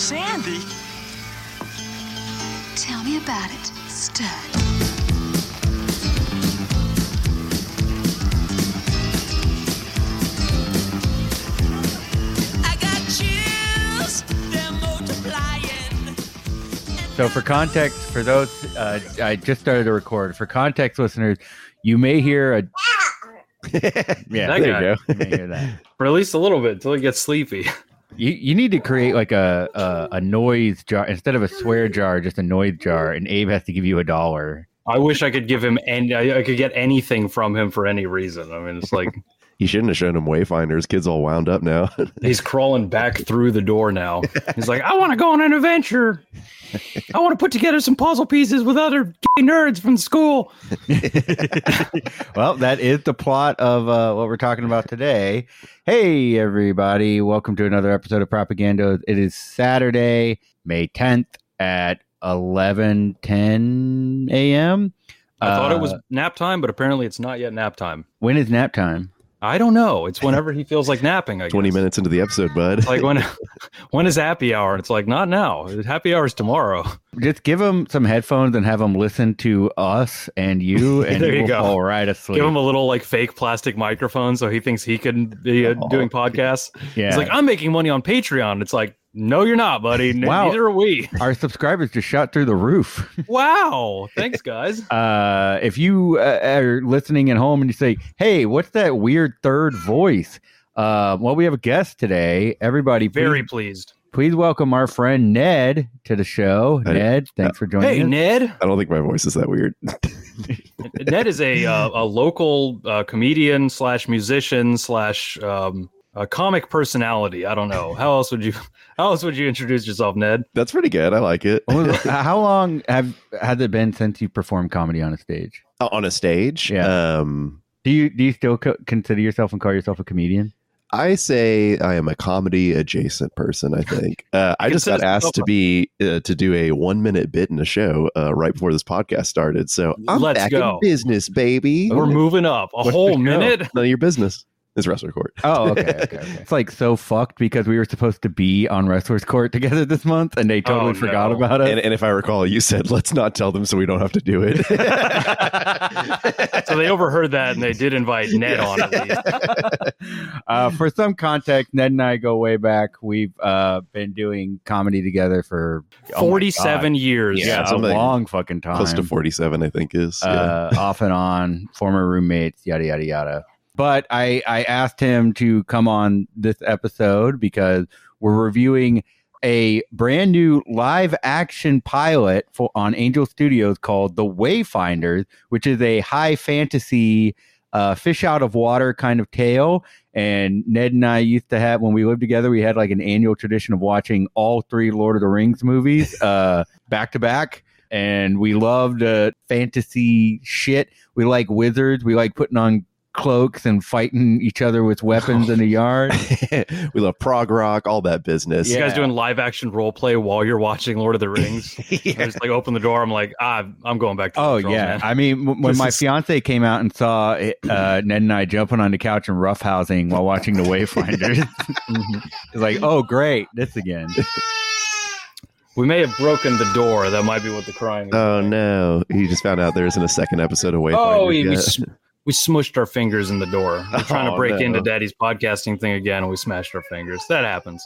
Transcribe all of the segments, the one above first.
Sandy? Tell me about it, stud. So for context, for those, I just started to record. For context listeners, you may hear a... yeah, there you go. You may hear that. For at least a little bit until he gets sleepy. You need to create like a noise jar. Instead of a swear jar, just a noise jar, and Abe has to give you $1. I wish I could give him I could get anything from him for any reason. I mean, it's like... You shouldn't have shown him Wayfinders. Kid's all wound up now. He's crawling back through the door now. He's like, I want to go on an adventure. I want to put together some puzzle pieces with other gay nerds from school. Well, that is the plot of what we're talking about today. Hey, everybody. Welcome to another episode of Propaganda. It is Saturday, May 10th at 11:10 a.m. I thought it was nap time, but apparently it's not yet nap time. When is nap time? I don't know. It's whenever he feels like napping, I guess. 20 minutes into the episode, bud. Like when is happy hour? It's like, not now. Happy hour is tomorrow. Just give him some headphones and have him listen to us and you, and there you will go. fall right asleep. Give him a little like fake plastic microphone so he thinks he can be doing podcasts. Yeah. He's like, I'm making money on Patreon. It's like, no, you're not, buddy. Wow. Neither are we. Our subscribers just shot through the roof. Wow. Thanks, guys. If you are listening at home and you say, hey, what's that weird third voice? Well, we have a guest today. Everybody, Very pleased. Please welcome our friend Ned to the show. Ned, thanks for joining us. Hey, Ned. I don't think my voice is that weird. Ned is a local comedian / musician / a comic personality. I don't know. How else would you introduce yourself, Ned? That's pretty good. I like it. How long has it been since you performed comedy on a stage? On a stage? Yeah. Do you still consider yourself and call yourself a comedian? I say I am a comedy adjacent person, I think. I just got asked to do a 1-minute bit in a show right before this podcast started. So I'm back in business, baby. We're moving up. A whole minute? None of your business. It's Wrestler Court. Oh, okay. It's like so fucked because we were supposed to be on Wrestler's Court together this month and they totally forgot about it. And if I recall, you said, let's not tell them so we don't have to do it. So they overheard that and they did invite Ned on at least. For some context, Ned and I go way back. We've been doing comedy together for 47 years. Yeah, it's a long fucking time. Close to 47, I think is. Off and on, former roommates, yada, yada, yada. But I asked him to come on this episode because we're reviewing a brand new live action pilot on Angel Studios called The Wayfinders, which is a high fantasy fish out of water kind of tale. And Ned and I used to have, when we lived together, we had like an annual tradition of watching all 3 Lord of the Rings movies back to back. And we loved fantasy shit. We like wizards. We like putting on cloaks and fighting each other with weapons in the yard. We love prog rock, all that business. You guys doing live action role play while you're watching Lord of the Rings? I just like open the door. I'm like, I'm going back to the controls, man. I mean, when my fiance came out and saw Ned and I jumping on the couch and roughhousing while watching The Wayfinders, it's like, oh, great, this again. We may have broken the door. That might be what the crying is. Oh, no. He just found out there isn't a second episode of Wayfinders yet. We smushed our fingers in the door. We're trying to break into Daddy's podcasting thing again, and we smashed our fingers. That happens.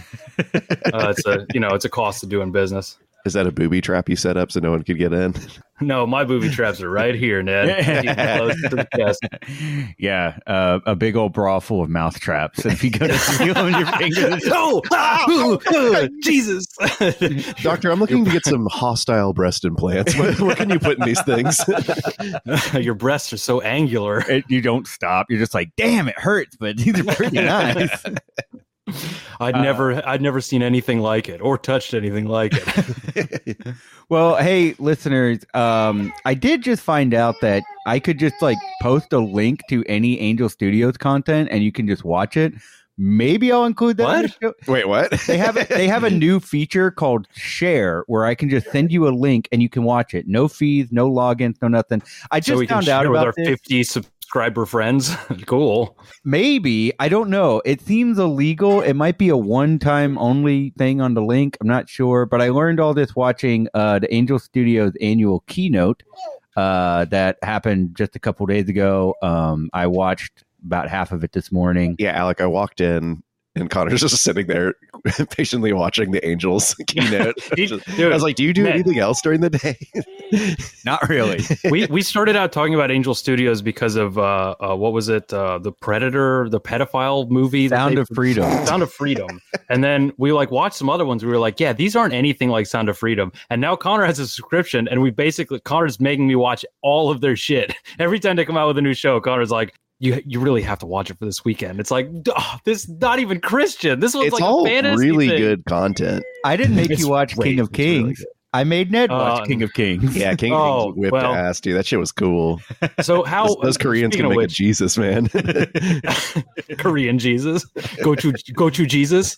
It's a cost of doing business. Is that a booby trap you set up so no one could get in? No, my booby traps are right here, Ned. Close to the chest. Yeah, a big old bra full of mouth traps. If you go to feel on your fingers, Jesus, Doctor, I'm looking to get some hostile breast implants. What can you put in these things? Your breasts are so angular. You don't stop. You're just like, damn, it hurts, but these are pretty nice. I'd never seen anything like it or touched anything like it. Well, hey, listeners, I did just find out that I could just like post a link to any Angel Studios content and you can just watch it. Maybe I'll include that. What? In the show. Wait, what? They have a new feature called Share where I can just send you a link and you can watch it. No fees, no logins, no nothing. I just found out about our this. 50 subscribers subscriber friends. Cool. Maybe. I don't know. It seems illegal. It might be a one-time only thing on the link. I'm not sure. But I learned all this watching the Angel Studios annual keynote that happened just a couple days ago. I watched about half of it this morning. Yeah, Alec, I walked in and Connor's just sitting there patiently watching the Angels keynote. Dude, I was like, do you do anything else during the day? Not really. We started out talking about Angel Studios because of what was it? The Predator, the pedophile movie. Sound of Freedom. Sound of Freedom. And then we watched some other ones. We were like, yeah, these aren't anything like Sound of Freedom. And now Connor has a subscription, and Connor's making me watch all of their shit. Every time they come out with a new show, Connor's like, You really have to watch it for this weekend. It's like, this not even Christian. This was like all a fantasy really thing. Good content. I didn't make you watch King of Kings. Really I made Ned watch King of Kings. Yeah, King of Kings whipped ass, dude. That shit was cool. So how those Koreans can make a Jesus, man. Korean Jesus, go to Jesus.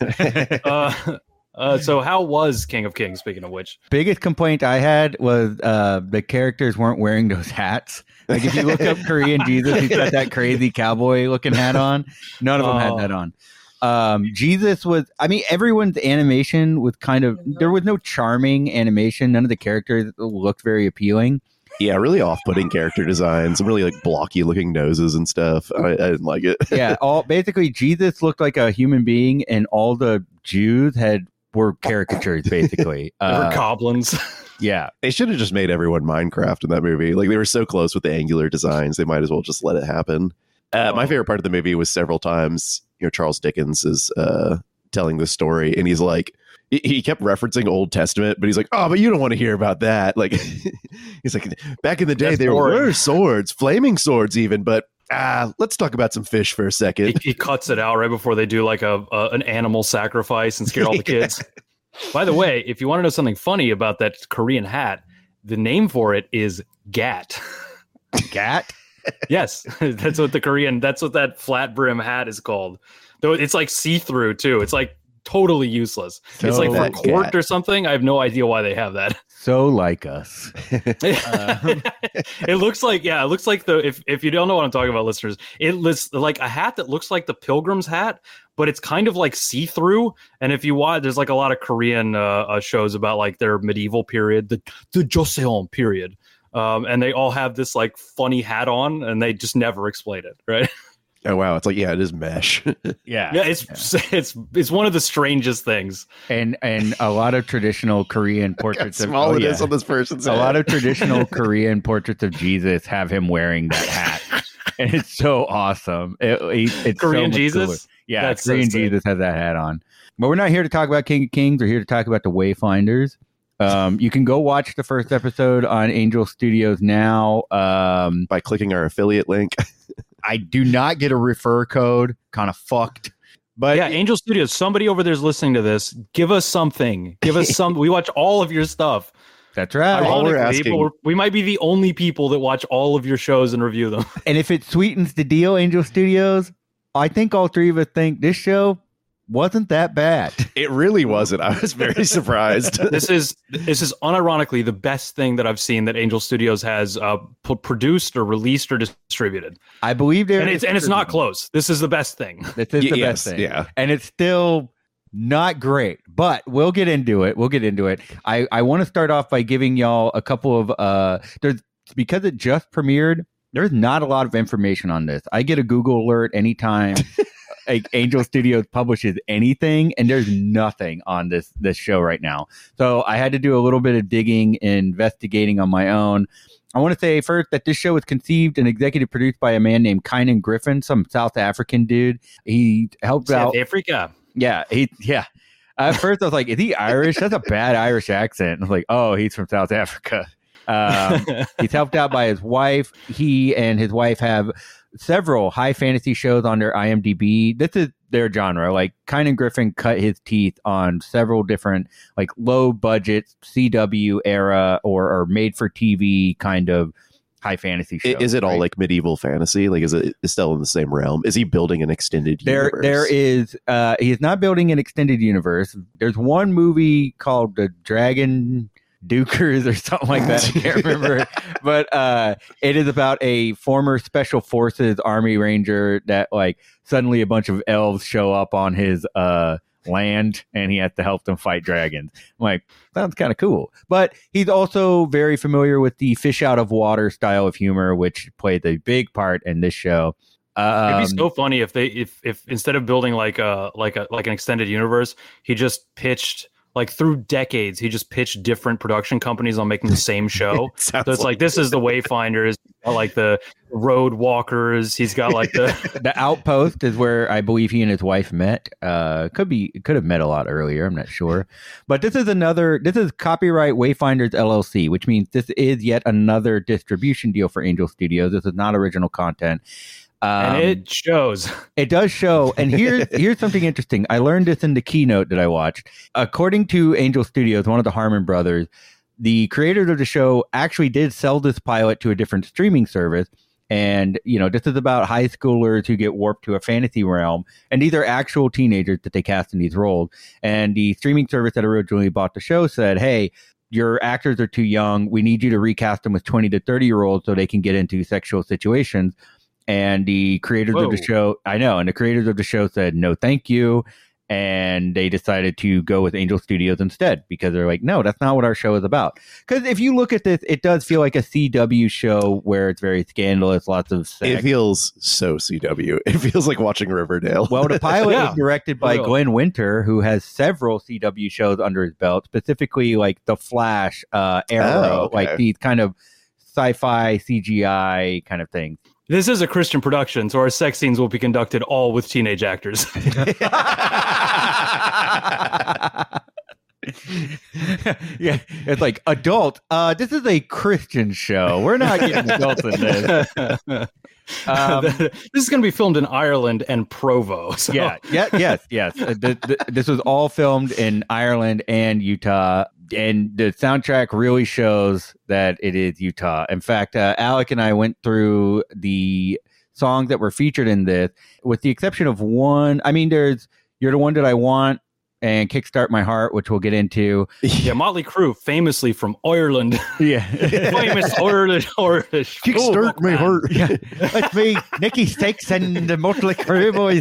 So how was King of Kings? Speaking of which, biggest complaint I had was the characters weren't wearing those hats. Like if you look up Korean Jesus, he's got that crazy cowboy looking hat on. None of them had that on. Jesus was, I mean, everyone's animation was there was no charming animation. None of the characters looked very appealing. Yeah, really off-putting character designs, really like blocky looking noses and stuff. I didn't like it. Yeah, basically Jesus looked like a human being, and all the Jews were caricatures basically. They were goblins. Yeah, they should have just made everyone Minecraft in that movie. Like they were so close with the angular designs, they might as well just let it happen. My favorite part of the movie was several times, Charles Dickens is telling the story, and he's like, he kept referencing Old Testament, but he's like, oh, but you don't want to hear about that. Like, he's like, back in the day, there were swords, flaming swords even, but let's talk about some fish for a second. He cuts it out right before they do like an animal sacrifice and scare all the kids. By the way, if you want to know something funny about that Korean hat, the name for it is Gat. Gat? Yes, that's what that flat brim hat is called. Though it's like see-through too. It's like totally useless. It's like for court or something. I have no idea why they have that. So like us. It looks like if you don't know what I'm talking about, listeners, it looks like a hat that looks like the Pilgrim's hat, but it's kind of like see-through. And if you watch, there's like a lot of Korean shows about like their medieval period, the Joseon period. And they all have this like funny hat on, and they just never explain it, right? Oh wow, it's like it is mesh. Yeah, it's one of the strangest things. And a lot of traditional Korean portraits of small it is on this person's head. A lot of traditional Korean portraits of Jesus have him wearing that hat, and it's so awesome. It's Korean so Jesus. Cooler. Yeah, Korean Jesus has that hat on. But we're not here to talk about King of Kings. We're here to talk about the Wayfinders. You can go watch the first episode on Angel Studios now by clicking our affiliate link. I do not get a refer code. Kind of fucked. But yeah, Angel Studios, somebody over there is listening to this. Give us something. Give us some. We watch all of your stuff. That's right. All we're asking, we might be the only people that watch all of your shows and review them. And if it sweetens the deal, Angel Studios, I think all three of us think this show wasn't that bad. It really wasn't. I was very surprised. This is unironically the best thing that I've seen that Angel Studios has produced or released or distributed. I believe there, and it's not close. This is the best thing. This is the best thing. Yeah, and it's still not great, but we'll get into it. I want to start off by giving y'all a couple of because it just premiered. There's not a lot of information on this. I get a Google alert anytime. Angel Studios publishes anything, and there's nothing on this show right now. So I had to do a little bit of digging and investigating on my own. I want to say first that this show was conceived and executive produced by a man named Kynan Griffin, some South African dude. He helped out South Africa. Yeah. At first I was like, is he Irish? That's a bad Irish accent. I was like, oh, he's from South Africa. He's helped out by his wife. He and his wife have several high fantasy shows on their IMDb. This is their genre. Like Kynan Griffin cut his teeth on several different like low budget CW era or made for TV kind of high fantasy shows. Is it all like medieval fantasy? Like is it still in the same realm? Is he building an extended universe? There is he is not building an extended universe. There's one movie called The Dragon Dukers or something like that. I can't remember. But it is about a former Special Forces Army Ranger that like suddenly a bunch of elves show up on his land and he has to help them fight dragons. I'm like, sounds kind of cool. But he's also very familiar with the fish out of water style of humor, which played a big part in this show. It'd be so funny if instead of building like an extended universe, he just pitched like through decades, he just pitched different production companies on making the same show. So it's like this is the Wayfinders, like the Road Walkers. He's got like the Outpost is where I believe he and his wife met. Could have met a lot earlier. I'm not sure, but this is copyright Wayfinders LLC, which means this is yet another distribution deal for Angel Studios. This is not original content. And it shows. It does show. And here's something interesting. I learned this in the keynote that I watched. According to Angel Studios, one of the Harmon brothers, the creators of the show actually did sell this pilot to a different streaming service. And, this is about high schoolers who get warped to a fantasy realm. And these are actual teenagers that they cast in these roles. And the streaming service that originally bought the show said, hey, your actors are too young. We need you to recast them with 20 to 30-year-olds so they can get into sexual situations. And the creators of the show, and the creators of the show said, no, thank you. And they decided to go with Angel Studios instead because they're like, no, that's not what our show is about. Because if you look at this, it does feel like a CW show where it's very scandalous, lots of sex. It feels so CW. It feels like watching Riverdale. Well, the pilot was directed by Glenn Winter, who has several CW shows under his belt, specifically like The Flash, Arrow, like these kind of sci-fi CGI kind of things. This is a Christian production, so our sex scenes will be conducted all with teenage actors. Yeah, it's like adult. This is a Christian show. We're not getting adults in this. This is going to be filmed in Ireland and Provo. So. Yes. This was all filmed in Ireland and Utah. And the soundtrack really shows that it is Utah. In fact, Alec and I went through the songs that were featured in this, with the exception of one. I mean, there's You're the One That I Want and Kickstart My Heart, which we'll get into. Yeah, Motley Crue, famously from Ireland. Yeah. Famous Irish. Kickstart My Heart. Yeah. It's me, Nicky Stakes and the Motley Crue boys.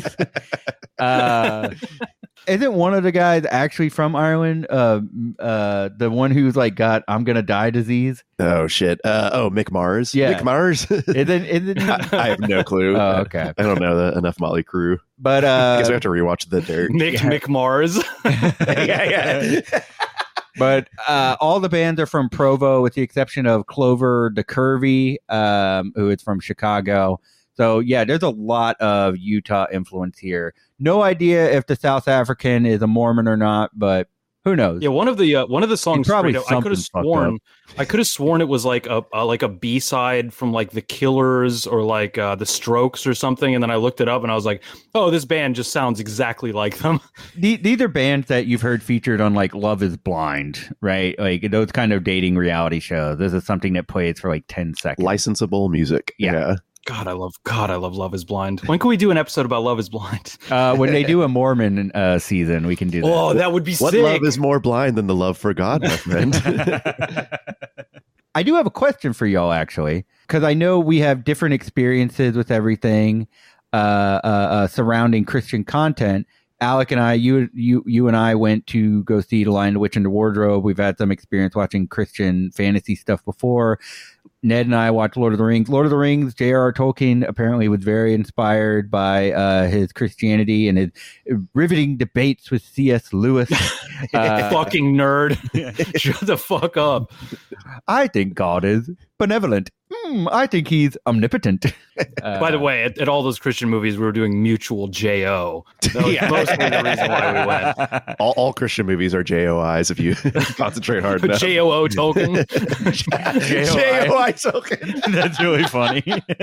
Isn't one of the guys actually from Ireland? The one who's like got "I'm gonna die" disease. Oh shit! Mick Mars. Yeah, Mick Mars. Isn't I have no clue. Oh, okay. I don't know enough Motley Crue. But I guess we have to rewatch the Dirt. Mick Mars. yeah. But all the bands are from Provo, with the exception of Clover the Curvy, who is from Chicago. So yeah, there's a lot of Utah influence here. No idea if the South African is a Mormon or not, but who knows? Yeah, one of the songs probably I could have sworn it was like a B-side from like the Killers or like the Strokes or something, and then I looked it up and I was like, oh, this band just sounds exactly like them. These are bands that you've heard featured on like Love Is Blind, right? Like those kind of dating reality shows. This is something that plays for like 10 seconds. Licensable music. Yeah. God, I love Love Is Blind. When can we do an episode about Love Is Blind? When they do a Mormon season, we can do that. Oh, that would be sick. What love is more blind than the love for God, my friend? I do have a question for y'all, actually, because I know we have different experiences with everything surrounding Christian content. Alec and I, you and I went to go see The Lion, the Witch, and the Wardrobe. We've had some experience watching Christian fantasy stuff before. Ned and I watched Lord of the Rings. Lord of the Rings, J.R.R. Tolkien apparently was very inspired by his Christianity and his riveting debates with C.S. Lewis. Fucking nerd. Shut the fuck up. I think God is benevolent. I think he's omnipotent. By the way, at all those Christian movies, we were doing mutual J.O. That was mostly the reason why we went. All Christian movies are J.O.Is if you concentrate hard enough. J.O.O. Tolkien. J.O.I. Tolkien. That's really funny.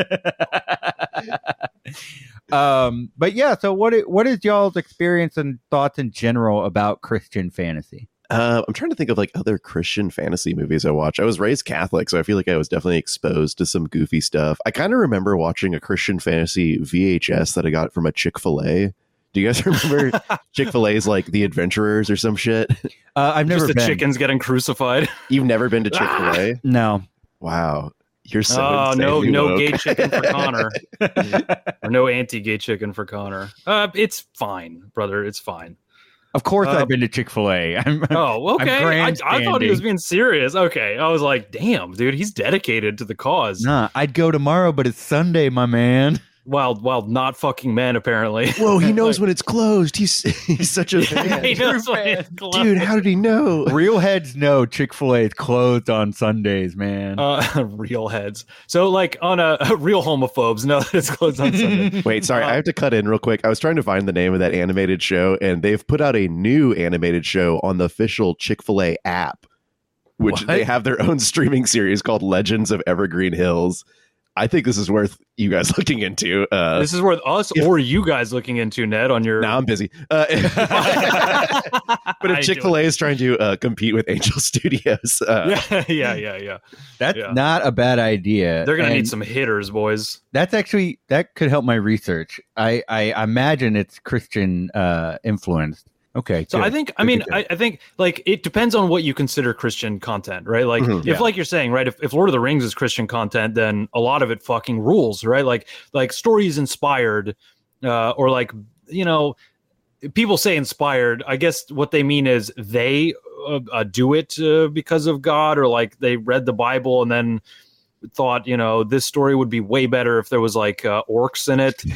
But yeah, so what is y'all's experience and thoughts in general about Christian fantasy? I'm trying to think of like other Christian fantasy movies I watched. I was raised Catholic, so I feel like I was definitely exposed to some goofy stuff. I kind of remember watching a Christian fantasy VHS that I got from a Chick-fil-A Do you guys remember Chick-fil-A's like The Adventurers or some shit? I've never Just been. the chickens getting crucified. You've never been to Chick-fil-A? No. Wow. You're so no woke. gay chicken for Connor. Or no anti-gay chicken for Connor. It's fine, brother. It's fine. Of course, I've been to Chick-fil-A. Okay. I thought he was being serious. Okay. I was like, damn, dude, he's dedicated to the cause. Nah, I'd go tomorrow, but it's Sunday, my man. While not fucking men, apparently. Whoa, he knows when it's closed. He's such a fan. He knows when it's closed. Dude, how did he know? Real heads know Chick-fil-A is closed on Sundays, man. Real heads. So, like, on a real homophobes know that it's closed on Sunday. Wait, sorry, I have to cut in real quick. I was trying to find the name of that animated show, and they've put out a new animated show on the official Chick-fil-A app, which What? they have their own streaming series called Legends of Evergreen Hills. I think this is worth you guys looking into. This is worth us or you guys looking into, Ned, on your... Now I'm busy. But if Chick-fil-A is trying to compete with Angel Studios... Yeah. That's not a bad idea. They're going to need some hitters, boys. That could help my research. I imagine it's Christian influenced. Okay. So good. I think like it depends on what you consider Christian content, right? Like if like you're saying, right, if Lord of the Rings is Christian content, then a lot of it fucking rules, right? Like stories inspired, or like, you know, people say inspired. I guess what they mean is they do it because of God, or like they read the Bible and then thought, you know, this story would be way better if there was like orcs in it.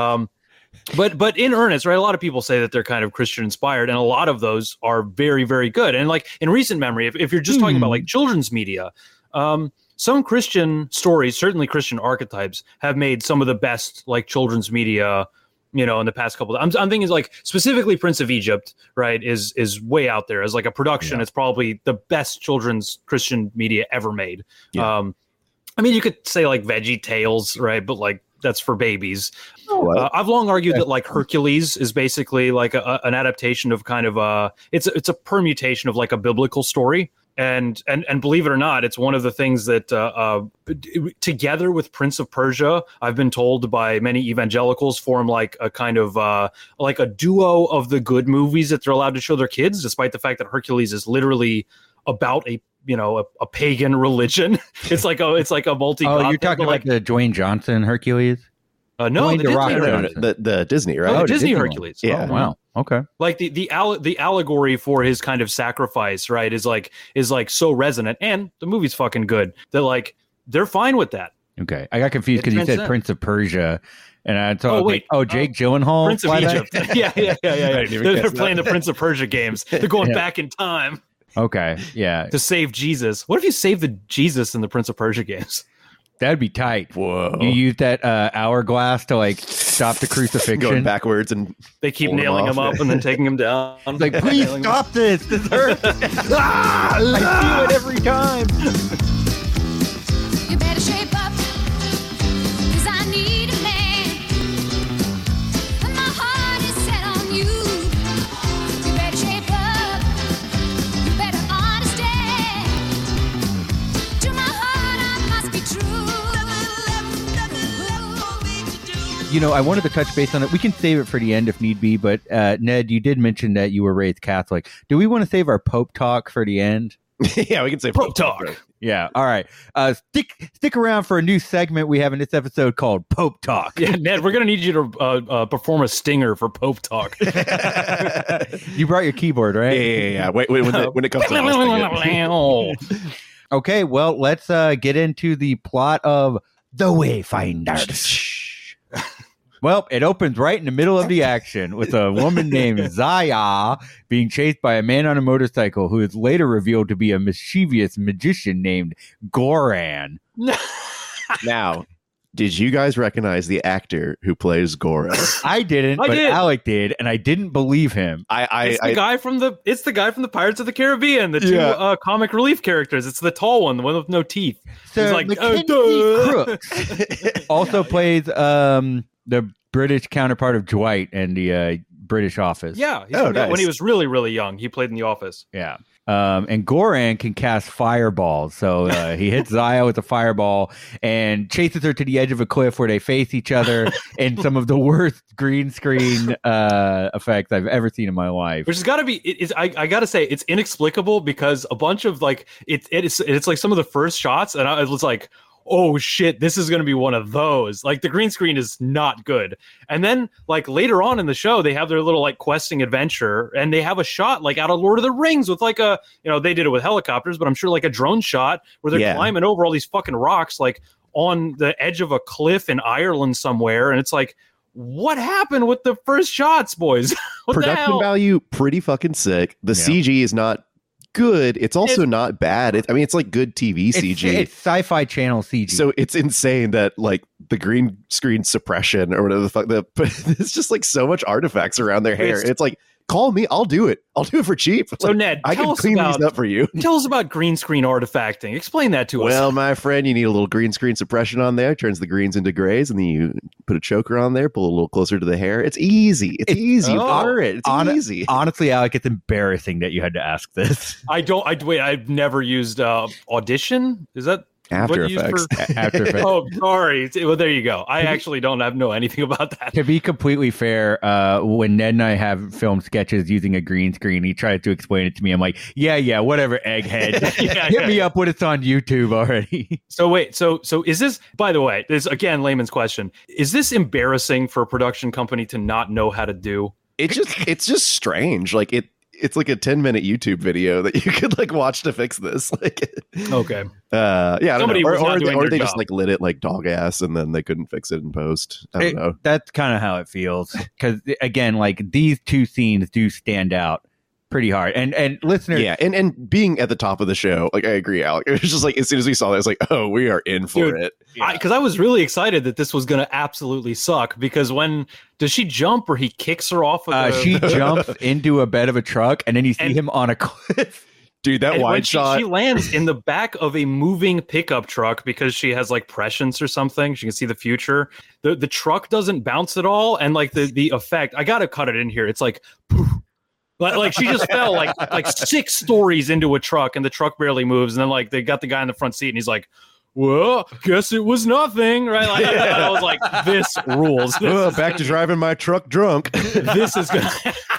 But in earnest, right? A lot of people say that they're kind of Christian inspired, and a lot of those are very, very good. And like in recent memory, if you're just talking about like children's media, some Christian stories, certainly Christian archetypes, have made some of the best like children's media, you know, in the past couple of, I'm thinking like specifically Prince of Egypt, right, is way out there as like a production. Yeah. It's probably the best children's Christian media ever made. Yeah. I mean, you could say like Veggie Tales, right? But like that's for babies. I've long argued that like Hercules is basically like an adaptation of kind of it's a permutation of like a biblical story. And believe it or not, it's one of the things that together with Prince of Persia, I've been told by many evangelicals, form like a kind of like a duo of the good movies that they're allowed to show their kids, despite the fact that Hercules is literally about a pagan religion. It's like a multi. Oh, you're talking like the Dwayne Johnson Hercules? No, the Disney, right? Oh, the Disney Hercules. Yeah. Oh, wow. Okay. Like the allegory for his kind of sacrifice, right, is like so resonant, and the movie's fucking good that like they're fine with that. Okay, I got confused because you said Prince of Persia, and I thought, Jake Gyllenhaal, Prince of Egypt. Yeah. They're playing the Prince of Persia games. They're going back in time. Okay, yeah, to save Jesus. What if you save the Jesus in the Prince of Persia games? That'd be tight. Whoa! You use that hourglass to like stop the crucifixion, going backwards, and they keep nailing him up and then taking him down. Like, please stop this! This hurts. I feel it every time. You better shape up, 'cause I need a man, and my heart is set on you. You better shape up, you better understand. To my heart, I must be true. You know, I wanted to touch base on it. We can save it for the end if need be, but Ned, you did mention that you were raised Catholic. Do we want to save our Pope talk for the end? Yeah, we can say Pope talk. Yeah, all right. Stick around for a new segment we have in this episode called Pope Talk. Yeah, Ned, we're going to need you to perform a stinger for Pope Talk. You brought your keyboard, right? Yeah. Wait, when it comes to Okay, well, let's get into the plot of The Wayfinders. Well, it opens right in the middle of the action with a woman named Zaya being chased by a man on a motorcycle who is later revealed to be a mischievous magician named Goran. Now, did you guys recognize the actor who plays Goran? I didn't, but Alec did, and I didn't believe him. It's the guy from the Pirates of the Caribbean, the two comic relief characters. It's the tall one, the one with no teeth. So he's like Crooks also plays the British counterpart of Dwight in the British Office. Yeah, when he was really, really young, he played in The Office. Yeah. And Goran can cast fireballs. So he hits Zaya with a fireball and chases her to the edge of a cliff where they face each other in some of the worst green screen effects I've ever seen in my life. Which has got to be, I got to say, it's inexplicable because a bunch of like, it's like some of the first shots, and I was like, oh shit, this is going to be one of those. Like the green screen is not good. And then like later on in the show, they have their little like questing adventure, and they have a shot like out of Lord of the Rings with like a, they did it with helicopters, but I'm sure like a drone shot where they're climbing over all these fucking rocks, like on the edge of a cliff in Ireland somewhere. And it's like, what happened with the first shots, boys? Production value, pretty fucking sick. The CG is not good. It's also not bad. It's like good TV CG. It's Sci-Fi Channel CG. So it's insane that like the green screen suppression or whatever the fuck. It's just like so much artifacts around their hair. It's like, call me, I'll do it. I'll do it for cheap. So like, Ned, I can clean these up for you. Tell us about green screen artifacting. Explain that to us. Well, my friend, you need a little green screen suppression on there. Turns the greens into grays, and then you put a choker on there. Pull a little closer to the hair. It's easy. It's easy. It's easy. Honestly, Alec, it's embarrassing that you had to ask this. I've never used Audition. Is that After Effects? After Effects. Oh, sorry. Well, there you go. I actually don't know anything about that. To be completely fair, when Ned and I have filmed sketches using a green screen, he tried to explain it to me. I'm like, yeah, whatever, egghead. Hit me up when it's on YouTube already. So wait, so is this, by the way, this again, layman's question, is this embarrassing for a production company to not know how to do? It's just strange. Like it's like a 10-minute YouTube video that you could like watch to fix this. Like, okay. I don't Somebody know. was not doing Or their they job. just like lit it like dog ass and then they couldn't fix it in post. I don't know. That's kind of how it feels. Because again, like these two scenes do stand out pretty hard. And listeners, and being at the top of the show, like I agree, Alec. It was just like as soon as we saw that, it's like, oh, we are in for it. Because I was really excited that this was going to absolutely suck. Because does she jump or he kicks her off? She jumps into a bed of a truck, and then you see him on a cliff. Dude, that wide shot. She lands in the back of a moving pickup truck because she has like prescience or something. She can see the future. The truck doesn't bounce at all, and like the effect. I gotta cut it in here. It's like. Poof. Like she just fell like 6 stories into a truck, and the truck barely moves. And then like they got the guy in the front seat, and he's like, "Well, guess it was nothing, right?" Like, I was like, "This rules." Back to driving my truck drunk. This is good.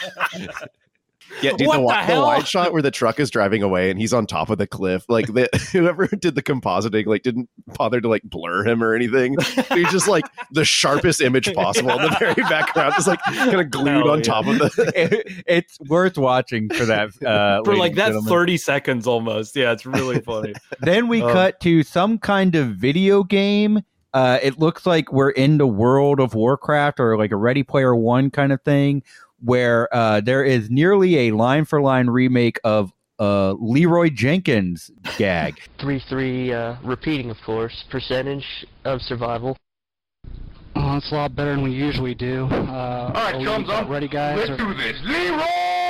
Yeah, dude, the wide shot where the truck is driving away and he's on top of the cliff. Like whoever did the compositing, like didn't bother to like blur him or anything. He's just like the sharpest image possible in the very background, just like kind of glued on top of the. It's worth watching for that. For like that 30 seconds almost. Yeah, it's really funny. Then we cut to some kind of video game. It looks like we're in the World of Warcraft or like a Ready Player One kind of thing, where there is nearly a line-for-line remake of Leroy Jenkins gag. 3-3, repeating, of course, percentage of survival. Oh, it's a lot better than we usually do. All right, chums up. Ready, guys? Let's do this. Leroy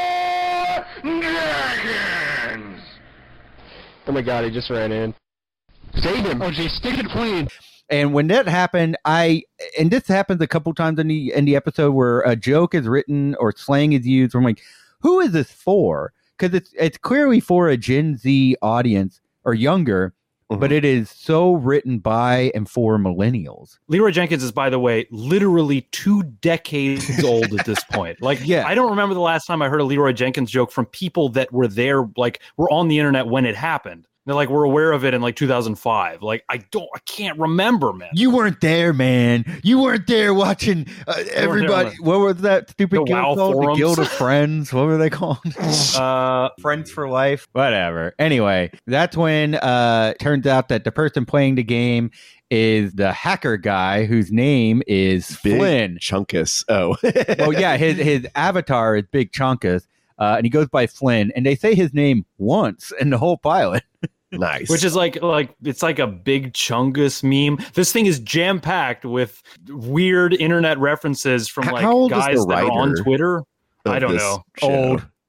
Jenkins! Oh my god, he just ran in. Save him! Oh, geez, stick it clean! And when that happened, and this happens a couple times in the episode where a joke is written or slang is used. I'm like, who is this for? Because it's clearly for a Gen Z audience or younger, but it is so written by and for millennials. Leroy Jenkins is, by the way, literally 2 decades old at this point. Like, I don't remember the last time I heard a Leroy Jenkins joke from people that were there, like, were on the internet when it happened. They're like, we're aware of it in like 2005. Like, I can't remember, man. You weren't there, man. You weren't there watching everybody. What was that stupid guild called? The Guild of Friends. What were they called? Friends for Life. Whatever. Anyway, that's when turns out that the person playing the game is the hacker guy whose name is Big Flynn Chunkus. Oh. well, yeah, his avatar is Big Chunkus. And he goes by Flynn, and they say his name once in the whole pilot. Nice. Which is like it's like a Big Chungus meme. This thing is jam-packed with weird internet references from like guys that are on Twitter. I don't know. Old.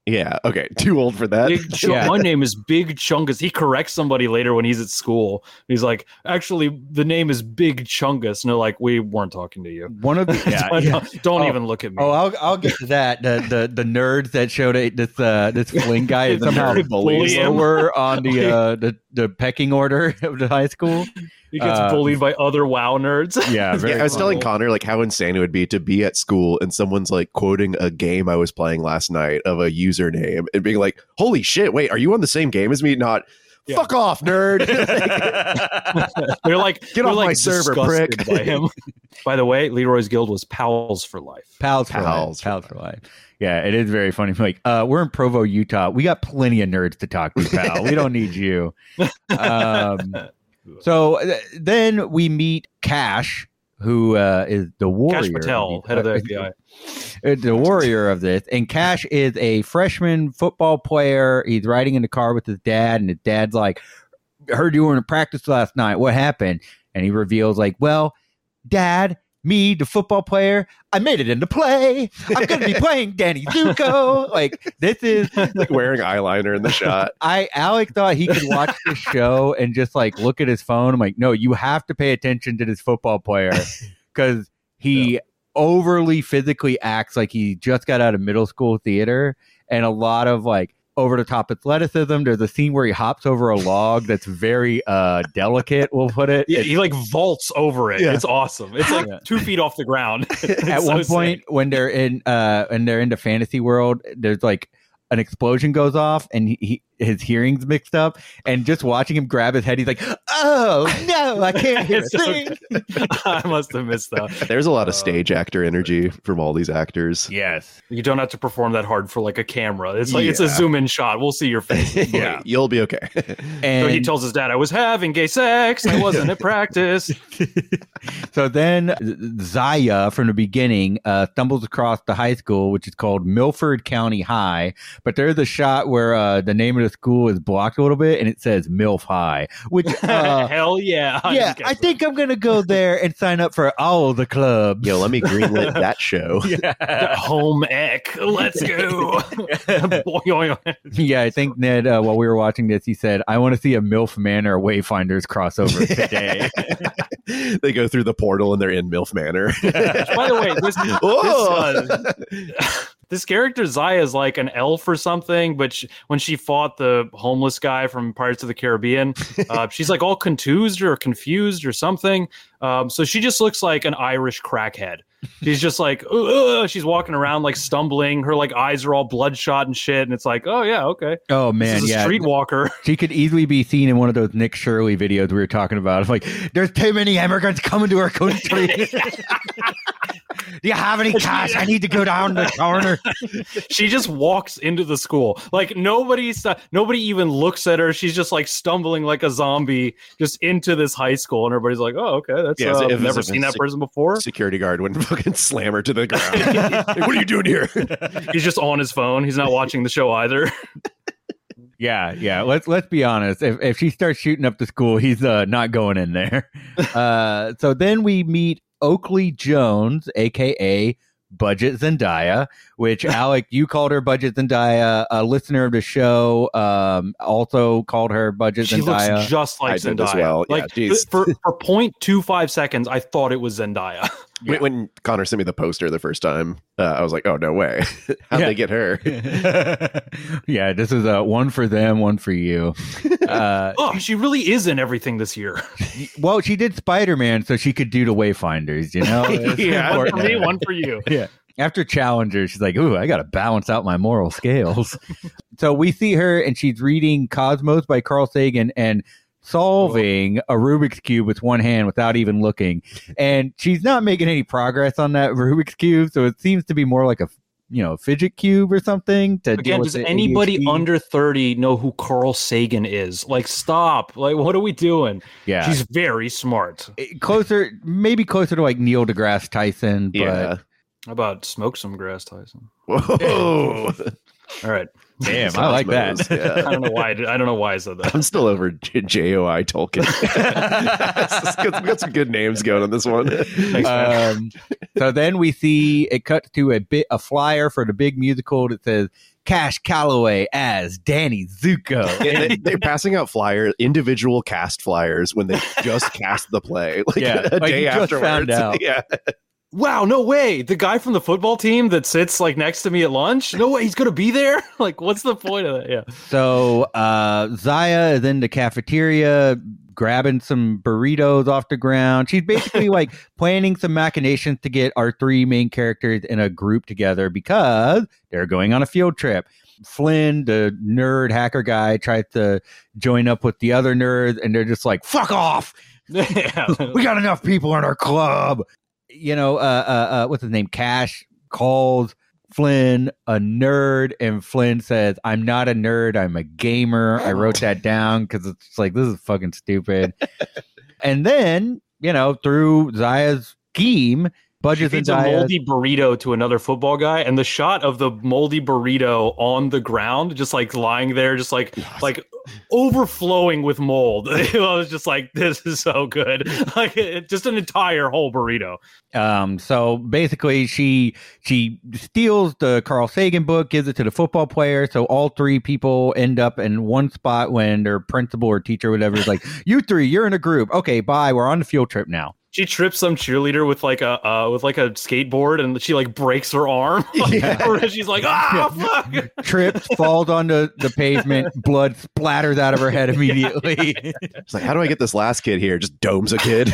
Yeah. Okay. Too old for that. My name is Big Chungus. He corrects somebody later when he's at school. He's like, actually, the name is Big Chungus. And they're like, we weren't talking to you. One of the don't even look at me. Oh, I'll get to that. The nerds that showed this fling guy is somehow lower on the pecking order of the high school. He gets bullied by other WoW nerds. Yeah, I was telling Connor like how insane it would be to be at school and someone's like quoting a game I was playing last night of a username and being like, "Holy shit! Wait, are you on the same game as me?" Not. Yeah. Fuck off, nerd. They're like, get off my server, prick. By him. By the way, Leroy's Guild was Pals for Life. Pals for life. Yeah, it is very funny. Like, we're in Provo, Utah. We got plenty of nerds to talk to, pal. We don't need you. So then we meet Cash, who is the warrior. Cash Patel, head of the FBI. The warrior of this. And Cash is a freshman football player. He's riding in the car with his dad, and his dad's like, heard you were in practice last night. What happened? And he reveals, like, well, Dad, me, the football player, I made it into play. I'm going to be playing Danny Zuko. Like, this is like wearing eyeliner in the shot. Alec thought he could watch the show and just like look at his phone. I'm like, no, you have to pay attention to this football player because he overly physically acts like he just got out of middle school theater, and a lot of like over the top athleticism. There's a scene where he hops over a log that's very delicate, we'll put it. Yeah, he like vaults over it. Yeah. It's awesome. It's like 2 feet off the ground. At one point when they're in the fantasy world, there's like an explosion goes off and his hearing's mixed up, and just watching him grab his head, he's like, oh no, I can't hear a thing. I must have missed that. There's a lot of stage actor energy from all these actors. Yes. You don't have to perform that hard for like a camera. It's like it's a zoom in shot. We'll see your face. Yeah, you'll be okay. And so he tells his dad, I was having gay sex. I wasn't at practice. So then Zaya from the beginning stumbles across the high school, which is called Milford County High, but there's a shot where the name of the school is blocked a little bit and it says MILF High, which hell yeah. I think I'm gonna go there and sign up for all of the clubs. Yo, let me greenlit that show. Home ec, let's go. Yeah, I think Ned, while we were watching this, he said, I want to see a MILF Manor Wayfinders crossover today. They go through the portal and they're in MILF Manor. By the way, this character Zaya is like an elf or something, but when she fought the homeless guy from Pirates of the Caribbean, she's like all contused or confused or something. So she just looks like an Irish crackhead. She's just like, she's walking around like stumbling. Her like eyes are all bloodshot and shit. And it's like, oh yeah, okay. Oh man, this is a streetwalker. She could easily be seen in one of those Nick Shirley videos we were talking about. It's like, there's too many immigrants coming to our country. Do you have any cash? I need to go down the corner. She just walks into the school. Like nobody even looks at her. She's just like stumbling like a zombie just into this high school. And everybody's like, oh, okay. That's I've never seen that person before. Security guard wouldn't fucking slam her to the ground. Like, what are you doing here? He's just on his phone. He's not watching the show either. Yeah. Let's be honest. If she starts shooting up the school, he's not going in there. So then we meet Oakley Jones, aka Budget Zendaya, which Alec, you called her Budget Zendaya. A listener of the show also called her Budget Zendaya. She looks just like Zendaya. As well. Like for 0.25 seconds, I thought it was Zendaya. Yeah. When Connor sent me the poster the first time, I was like, oh, no way. How'd they get her? Yeah, this is one for them, one for you. She really is in everything this year. Well, she did Spider-Man, so she could do the Wayfinders, you know? Yeah, one for me, one for you. Yeah. After Challenger, she's like, ooh, I got to balance out my moral scales. So we see her, and she's reading Cosmos by Carl Sagan and solving a Rubik's Cube with one hand without even looking. And she's not making any progress on that Rubik's Cube, so it seems to be more like a fidget cube or something. Again, does anybody under 30 know who Carl Sagan is? Like, stop. Like, what are we doing? Yeah. She's very smart. Maybe closer to like Neil deGrasse Tyson. But yeah. How about smoke some grass, Tyson? Whoa. All right. Damn, I like that. Yeah. I don't know why I said that. I'm still over JOI Tolkien. We got some good names going on this one. So then we see it cuts to a flyer for the big musical that says Cash Calloway as Danny Zuko. They're passing out individual cast flyers when they just cast the play, like a day afterwards. Found out. Yeah. Wow, no way. The guy from the football team that sits like next to me at lunch? No way, he's going to be there? Like, what's the point of that? Yeah. So Zaya is in the cafeteria grabbing some burritos off the ground. She's basically like planning some machinations to get our three main characters in a group together because they're going on a field trip. Flynn, the nerd hacker guy, tries to join up with the other nerds, and they're just like, fuck off. We got enough people in our club. You know, what's his name? Cash calls Flynn a nerd, and Flynn says, I'm not a nerd, I'm a gamer. I wrote that down because it's like, this is fucking stupid. And then, you know, through Zaya's scheme, Budget and Zaya, a moldy burrito to another football guy, and the shot of the moldy burrito on the ground, just like lying there, just like overflowing with mold. I was just like, this is so good. Like just an entire whole burrito. So basically she steals the Carl Sagan book, gives it to the football player. So all three people end up in one spot when their principal or teacher or whatever is like, you three, you're in a group. Okay, bye. We're on the field trip now. She trips some cheerleader with like a skateboard, and she like breaks her arm. She's like, fuck! Trips, falls on the pavement, blood splatters out of her head immediately. It's like, how do I get this last kid here? Just domes a kid.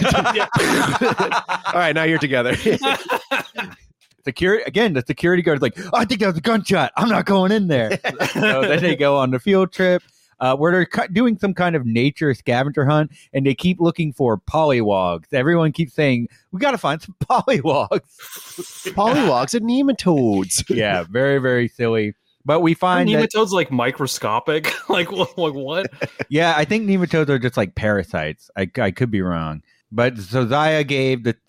All right, now you're together. The security guard's like, I think that was a gunshot. I'm not going in there. So then they go on the field trip. Where they're doing some kind of nature scavenger hunt, and they keep looking for pollywogs. Everyone keeps saying, we got to find some pollywogs. Pollywogs and nematodes. Yeah, very, very silly. But we find nematodes like microscopic. like what? Yeah, I think nematodes are just like parasites. I could be wrong. But so Zaya gave the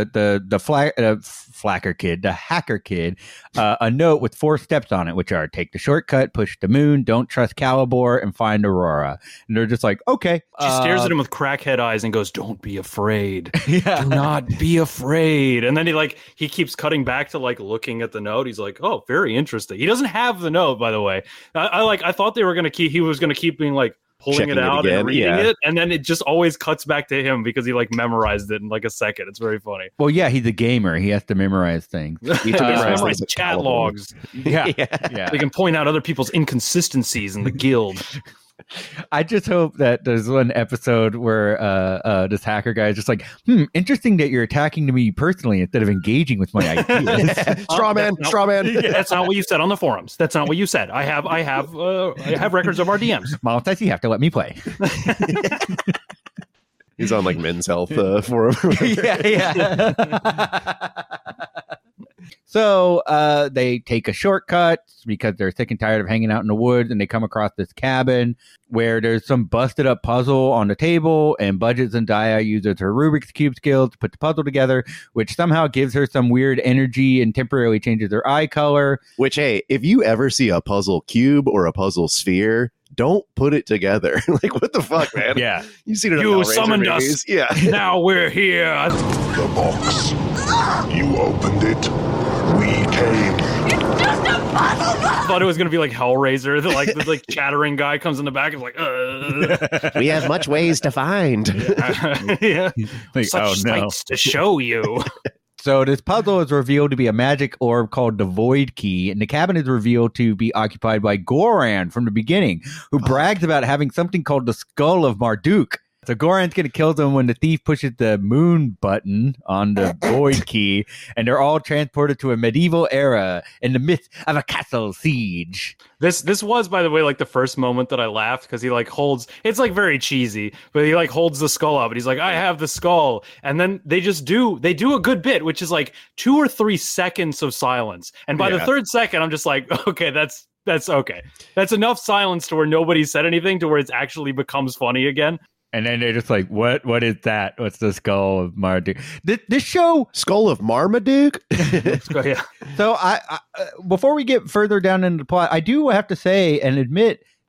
flacker kid, the hacker kid, a note with 4 steps on it, which are take the shortcut, push the moon, don't trust Calibor, and find Aurora. And they're just like, okay. She stares at him with crackhead eyes and goes, "Don't be afraid. Do not be afraid." And then he keeps cutting back to like looking at the note. He's like, "Oh, very interesting." He doesn't have the note, by the way. I thought they were gonna keep. He was gonna keep being like pulling it out and reading it, and then it just always cuts back to him because he like memorized it in like a second. It's very funny. Well, yeah, he's a gamer. He has to memorize things. He memorize chat logs. Yeah. They can point out other people's inconsistencies in the guild. I just hope that there's one episode where this hacker guy is just like, interesting that you're attacking me personally instead of engaging with my ideas. Straw man. That's not what you said on the forums. That's not what you said. I have records of our DMs. Mom says you have to let me play. He's on like Men's Health forum. Yeah. So they take a shortcut because they're sick and tired of hanging out in the woods, and they come across this cabin where there's some busted up puzzle on the table, and Budget Zendaya uses her Rubik's Cube skills to put the puzzle together, which somehow gives her some weird energy and temporarily changes her eye color. Which, hey, if you ever see a puzzle cube or a puzzle sphere, don't put it together. Like, what the fuck, man? Yeah. You've seen it. You summoned us. Yeah. Now we're here. The box. You opened it. We came. It's just a puzzle! I thought it was going to be like Hellraiser. The chattering guy comes in the back and is like, We have much ways to find. Yeah. Like, Such sights to show you. So this puzzle is revealed to be a magic orb called the Void Key, and the cabin is revealed to be occupied by Goran from the beginning, who brags about having something called the Skull of Marduk. So Goran's going to kill them when the thief pushes the moon button on the Void Key, and they're all transported to a medieval era in the midst of a castle siege. This was, by the way, like the first moment that I laughed because he like holds, it's like very cheesy, but he like holds the skull up and he's like, I have the skull. And then they do a good bit, which is like 2 or 3 seconds of silence. And by the 3rd second, I'm just like, okay, that's okay. That's enough silence to where nobody said anything to where it actually becomes funny again. And then they're just like, what is that? What's the Skull of Marduk? This show... Skull of Marmaduke? Yeah. So I before we get further down into the plot, I do have to say and admit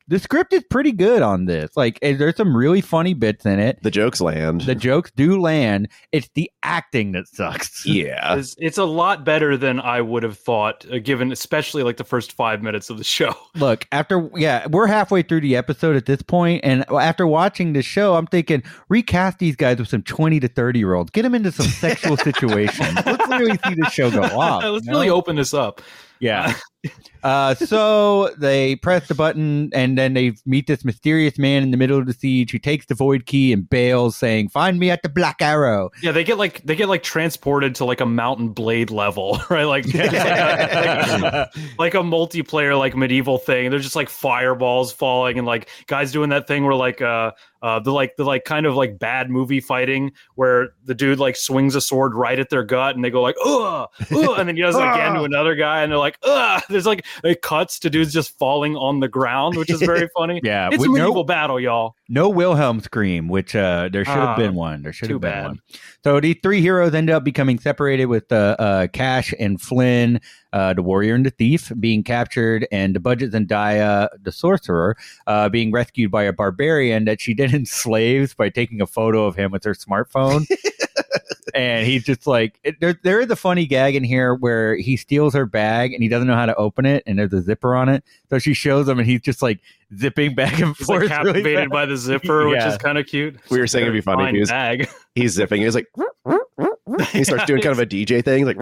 the script is pretty good on this. Like, there's some really funny bits in it. The jokes land. The jokes do land. It's the acting that sucks. Yeah. It's a lot better than I would have thought, given especially like the first 5 minutes of the show. Look, we're halfway through the episode at this point, and after watching the show, I'm thinking, recast these guys with some 20 to 30-year-olds. Get them into some sexual situations. Let's really see this show go off. Let's really open this up. Yeah. So they press the button, and then they meet this mysterious man in the middle of the siege who takes the void key and bails, saying, "Find me at the Black Arrow." Yeah, they get like transported to like a Mountain Blade level, right? Like like a multiplayer like medieval thing. There's just like fireballs falling, and like guys doing that thing where like the kind of like bad movie fighting where the dude like swings a sword right at their gut, and they go like ugh, and then he does it again to another guy, and they're like ugh. There's like it cuts to dudes just falling on the ground, which is very funny. Yeah, it's a medieval battle, y'all. No Wilhelm scream, which there should have been one. There should have been one. So the three heroes end up becoming separated, with Cash and Flynn, the warrior and the thief, being captured, and Budget Zendaya, the sorcerer, being rescued by a barbarian that she then enslaves by taking a photo of him with her smartphone. And he's just like, there is a funny gag in here where he steals her bag and he doesn't know how to open it, and there's a zipper on it. So she shows him, and he's just like zipping back and forth. Like captivated really by the zipper, which is kind of cute. We were saying it'd be funny. He's zipping. He's like, he starts doing kind of a DJ thing. He's like,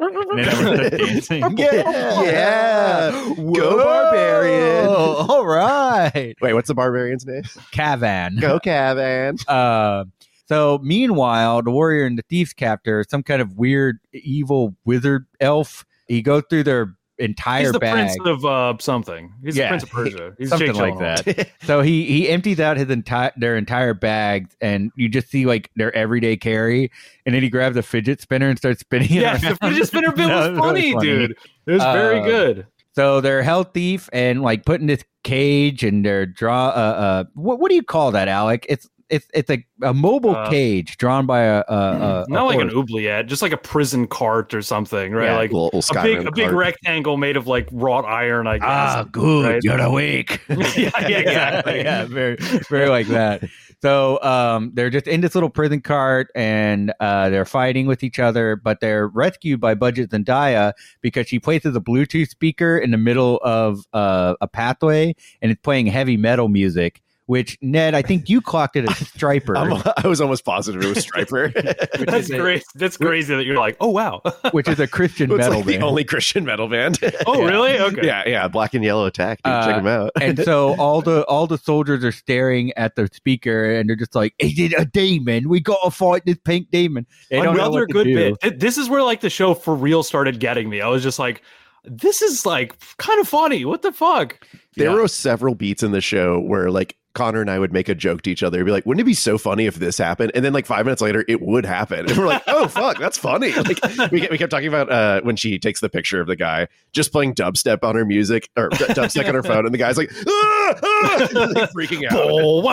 yeah. Go barbarian. All right. Wait, what's the barbarian's name? Cavan. Go Cavan. So meanwhile, the warrior and the thief's captor, some kind of weird evil wizard elf. He goes through their entire bag. He's the prince of something. He's the prince of Persia. He's something like that. So he empties out their entire bags, and you just see like their everyday carry, and then he grabs a fidget spinner and starts spinning it around. The fidget spinner bit was funny, really dude. It was very good. So they're held thief and like put in this cage, and they're what do you call that, Alec? It's a mobile cage drawn by a not like an oubliette, just like a prison cart or something, right? Yeah, like a big rectangle made of like wrought iron, I guess. Ah, good, right? You're awake. Yeah, exactly. Yeah, very, very like that. So they're just in this little prison cart, and they're fighting with each other, but they're rescued by Budget Zendaya because she places a Bluetooth speaker in the middle of a pathway, and it's playing heavy metal music. Which, Ned, I think you clocked it as Striper. I was almost positive it was Striper. That's great. That's crazy that you're like, oh, wow. Which is a Christian metal band. The only Christian metal band. Oh, yeah. Really? Okay. Yeah. Black and Yellow Attack. Dude, check them out. And so all the soldiers are staring at the speaker, and they're just like, "Is it a demon? We got to fight this pink demon." They don't know what to do. Bit. This is where like the show for real started getting me. I was just like, this is like kind of funny. What the fuck? There were several beats in the show where like Connor and I would make a joke to each other. We'd be like, wouldn't it be so funny if this happened? And then like 5 minutes later, it would happen. And we're like, oh, fuck, that's funny. Like we kept talking about when she takes the picture of the guy just playing dubstep on her music or dubstep on her phone. And the guy's like, like freaking out.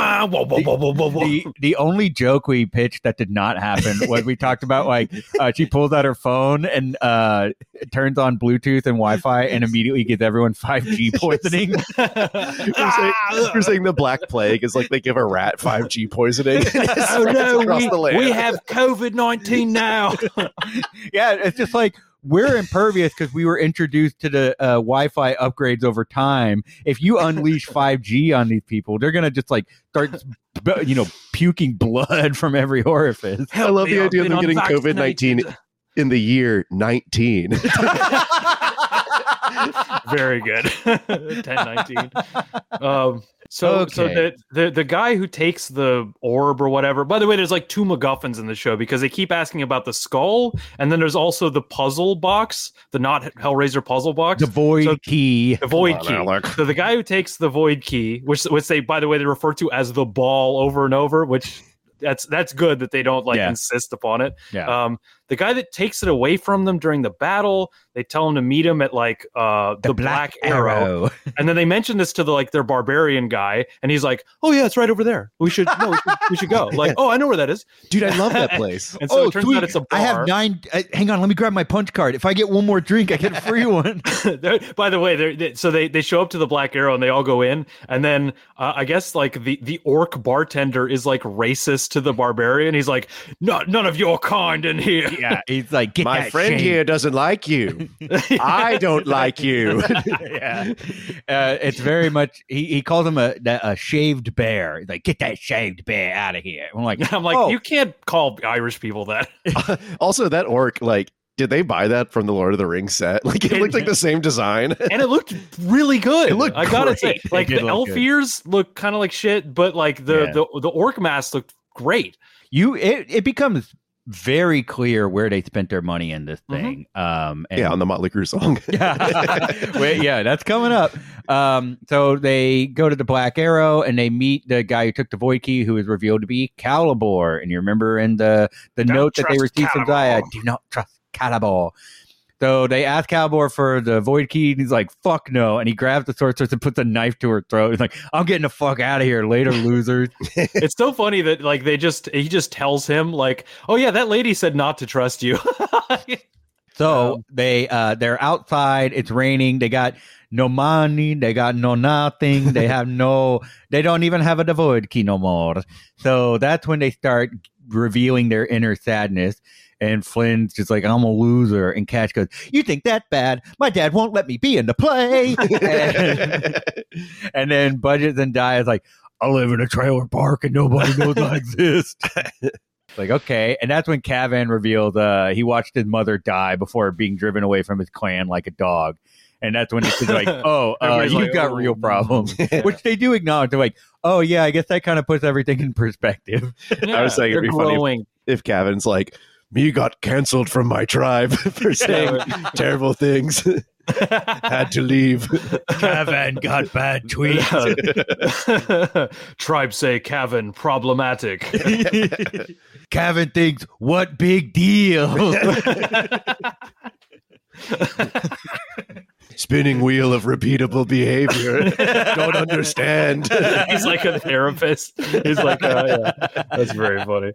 The only joke we pitched that did not happen was we talked about like she pulls out her phone and turns on Bluetooth and Wi-Fi and immediately gives everyone 5G poisoning. We're saying the Black Plague is like they give a rat 5G poisoning. Oh no, we have COVID-19 now. Yeah, it's just like we're impervious because we were introduced to the Wi-Fi upgrades over time. If you unleash 5G on these people, they're gonna just like start, puking blood from every orifice. I love the idea of them getting COVID-19 in the year 19. Very good. 1019. So the guy who takes the orb or whatever, by the way, there's like two MacGuffins in the show because they keep asking about the skull, and then there's also the puzzle box, the not Hellraiser puzzle box. The void key. The void key. So the guy who takes the void key, which they, by the way, they refer to as the ball over and over, which that's good that they don't insist upon it. Yeah. the guy that takes it away from them during the battle. They tell him to meet him at like the Black Arrow. And then they mention this to their barbarian guy, and he's like, "Oh yeah, it's right over there. We should go." Like, "Oh, I know where that is, dude. I love that place." And so it turns out it's a bar. I have 9. Hang on, let me grab my punch card. If I get one more drink, I get a free one. By the way, they show up to the Black Arrow and they all go in, and then I guess like the orc bartender is like racist to the barbarian. He's like, none of your kind in here. Yeah, he's like, get my that friend shade. here doesn't like you. I don't like you. Yeah, it's very much. He calls him a shaved bear. He's like, get that shaved bear out of here. I'm like, you can't call Irish people that. Also, that orc, like, did they buy that from the Lord of the Rings set? Like, it looked like the same design, and it looked really good. It looked. I gotta say, It like did the look elf good. ears look kind of like shit, but like the orc mask looked great. It becomes very clear where they spent their money in this thing. On the Motley Crue song. Yeah, that's coming up. So they go to the Black Arrow and they meet the guy who took the void key, who is revealed to be Calibor. And you remember in the note that they received from Zaya, do not trust Calibor. So they ask Calibor for the void key, and he's like, "Fuck no!" And he grabs the sorceress and puts a knife to her throat. He's like, "I'm getting the fuck out of here, later, losers." It's so funny that like he just tells him like, "Oh yeah, that lady said not to trust you." So they're outside. It's raining. They got no money. They got no nothing. They don't even have a void key no more. So that's when they start revealing their inner sadness. And Flynn's just like, "I'm a loser." And Cash goes, "You think that bad? My dad won't let me be in the play." and then Budget Zendaya is like, "I live in a trailer park and nobody knows I exist." Like, okay. And that's when Cavan revealed he watched his mother die before being driven away from his clan like a dog. And that's when he's like, "Oh, you've got real problems," which they do acknowledge. They're like, "Oh yeah, I guess that kind of puts everything in perspective." Yeah, I was saying it'd be funny if Cavan's like, "Me got canceled from my tribe for saying terrible things. Had to leave. Cavan got bad tweets. Tribe say Cavan problematic." Cavan thinks, "What big deal?" Spinning wheel of repeatable behavior. Don't understand. He's like a therapist. He's like, yeah. That's very funny.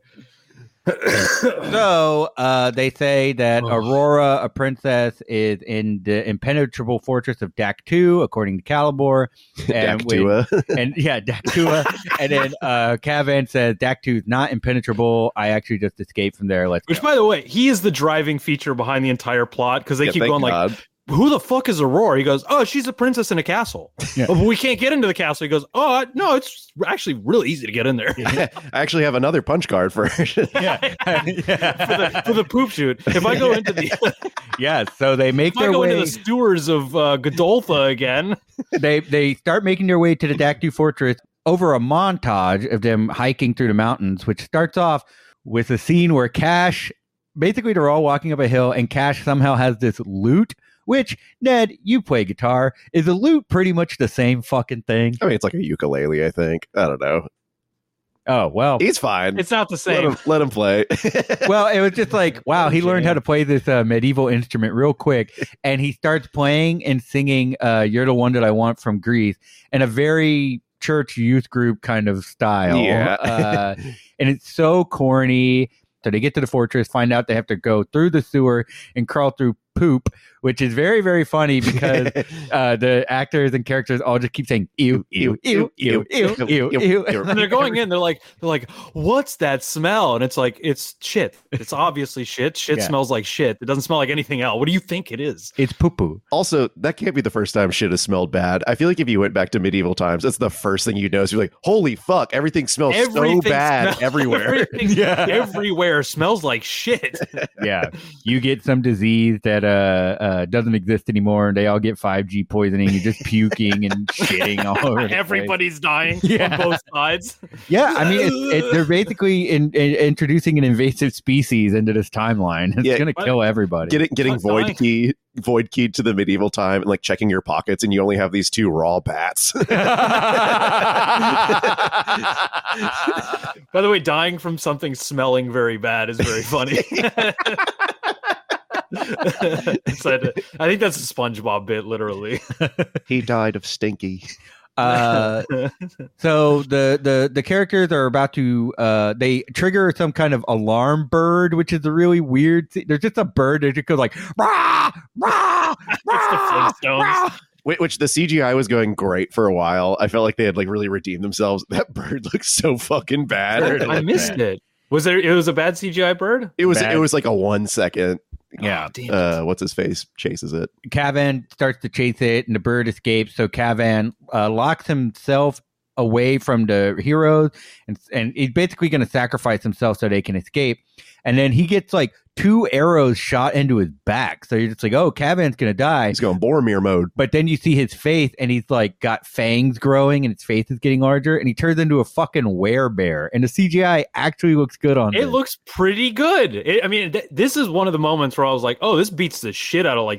So they say that Aurora, a princess, is in the impenetrable fortress of Dactu, according to Calibor. And Dactua. Dactua. And then Cavan says Dactu's not impenetrable. I actually just escaped from there. Which, by the way, he is the driving feature behind the entire plot, because they keep going like, "Who the fuck is Aurora?" He goes, "Oh, she's a princess in a castle." Yeah. Oh, but we can't get into the castle. He goes, "Oh, no, it's actually really easy to get in there." Yeah. I actually have another punch card for her. for the poop shoot. If I go into the so they make their way into the sewers of Godolpha again. They start making their way to the Dactu fortress over a montage of them hiking through the mountains, which starts off with a scene where Cash, basically they're all walking up a hill, and Cash somehow has this lute. Which, Ned, you play guitar. Is a lute pretty much the same fucking thing? I mean, it's like a ukulele, I think. I don't know. Oh, well. He's fine. It's not the same. Let him play. Well, it was just like, wow, he learned how to play this medieval instrument real quick. And he starts playing and singing You're the One That I Want from Greece in a very church youth group kind of style. Yeah. And it's so corny. So they get to the fortress, find out they have to go through the sewer and crawl through poop, which is very, very funny because the actors and characters all just keep saying ew, ew, ew, ew, ew, ew, ew. And they're going in, they're like, "What's that smell?" And it's like, it's shit. It's obviously shit. Shit smells like shit. It doesn't smell like anything else. What do you think it is? It's poo-poo. Also, that can't be the first time shit has smelled bad. I feel like if you went back to medieval times, that's the first thing you'd notice. You're like, holy fuck, everything smells so bad everywhere. Everywhere smells like shit. Yeah. You get some disease that doesn't exist anymore. They all get 5G poisoning and just puking and shitting all over. Everybody's dying on both sides. Yeah, I mean, they're basically introducing an invasive species into this timeline. It's going to kill everybody. Getting void keyed to the medieval time and like checking your pockets, and you only have these 2 raw bats. By the way, dying from something smelling very bad is very funny. I think that's a SpongeBob bit, literally. He died of Stinky. So the characters are about to they trigger some kind of alarm bird, which is a really weird. There's just a bird that just goes like rah, rah, rah, it's the Flintstones. rah. Which the CGI was going great for a while. I felt like they had like really redeemed themselves. That bird looks so fucking bad. I missed it. It was a bad CGI bird? It was like a 1 second. Yeah. What's his face chases it. Cavan starts to chase it, and the bird escapes. So Cavan locks himself away from the heroes, and he's basically going to sacrifice himself so they can escape. And then he gets like 2 arrows shot into his back. So you're just like, oh, Cavan's going to die. He's going Boromir mode. But then you see his face, and he's like got fangs growing, and his face is getting larger, and he turns into a fucking werebear. And the CGI actually looks good on it. This. Looks pretty good. This is one of the moments where I was like, oh, this beats the shit out of like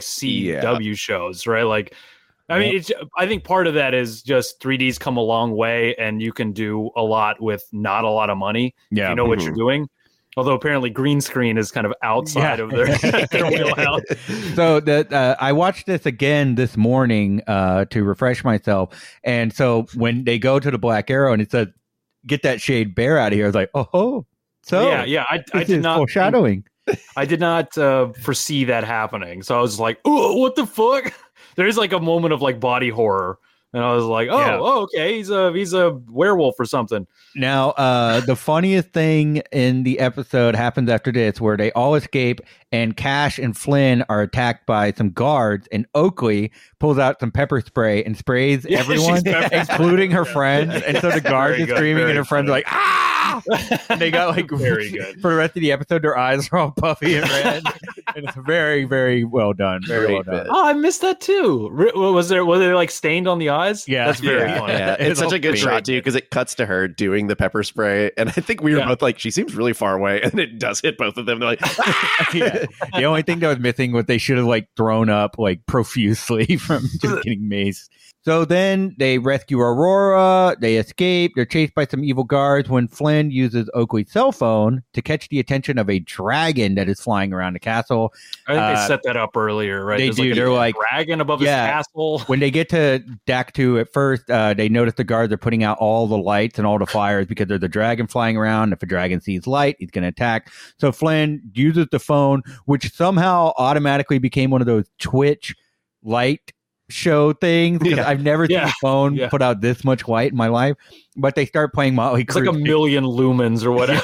CW shows, right? Like, I mean, I think part of that is just 3D's come a long way, and you can do a lot with not a lot of money. Yeah, if you know what you're doing. Although apparently green screen is kind of outside of their wheelhouse. So I watched this again this morning to refresh myself. And so when they go to the Black Arrow and it says, get that shade bear out of here, I was like, oh. So yeah. I did not foreshadowing. I did not foresee that happening. So I was like, oh, what the fuck? There is like a moment of like body horror. And I was like, okay, he's a werewolf or something. Now, the funniest thing in the episode happens after this, where they all escape, and Cash and Flynn are attacked by some guards, and Oakley pulls out some pepper spray and sprays everyone, including her friends. And so the guards are screaming, and her friends are like, ah! And they got like very good for the rest of the episode. Their eyes are all puffy and red, and it's very, very well done. Very well done. Oh, I missed that too. Was they like stained on the eyes? Yeah, that's very funny. Yeah. It's such a good shot too, because it cuts to her doing the pepper spray, and I think we were both like, she seems really far away, and it does hit both of them. They're like, ah! The only thing that was missing was they should have like thrown up like profusely from just getting maced. So then they rescue Aurora, they escape, they're chased by some evil guards when Flynn uses Oakley's cell phone to catch the attention of a dragon that is flying around the castle. I think they set that up earlier, right? They do. They're like dragon above his castle. When they get to Dactu at first, they notice the guards are putting out all the lights and all the fires because there's a dragon flying around. If a dragon sees light, he's going to attack. So Flynn uses the phone, which somehow automatically became one of those Twitch light show things, because I've never seen a phone put out this much light in my life. But they start playing Motley Crue. It's like a million lumens or whatever.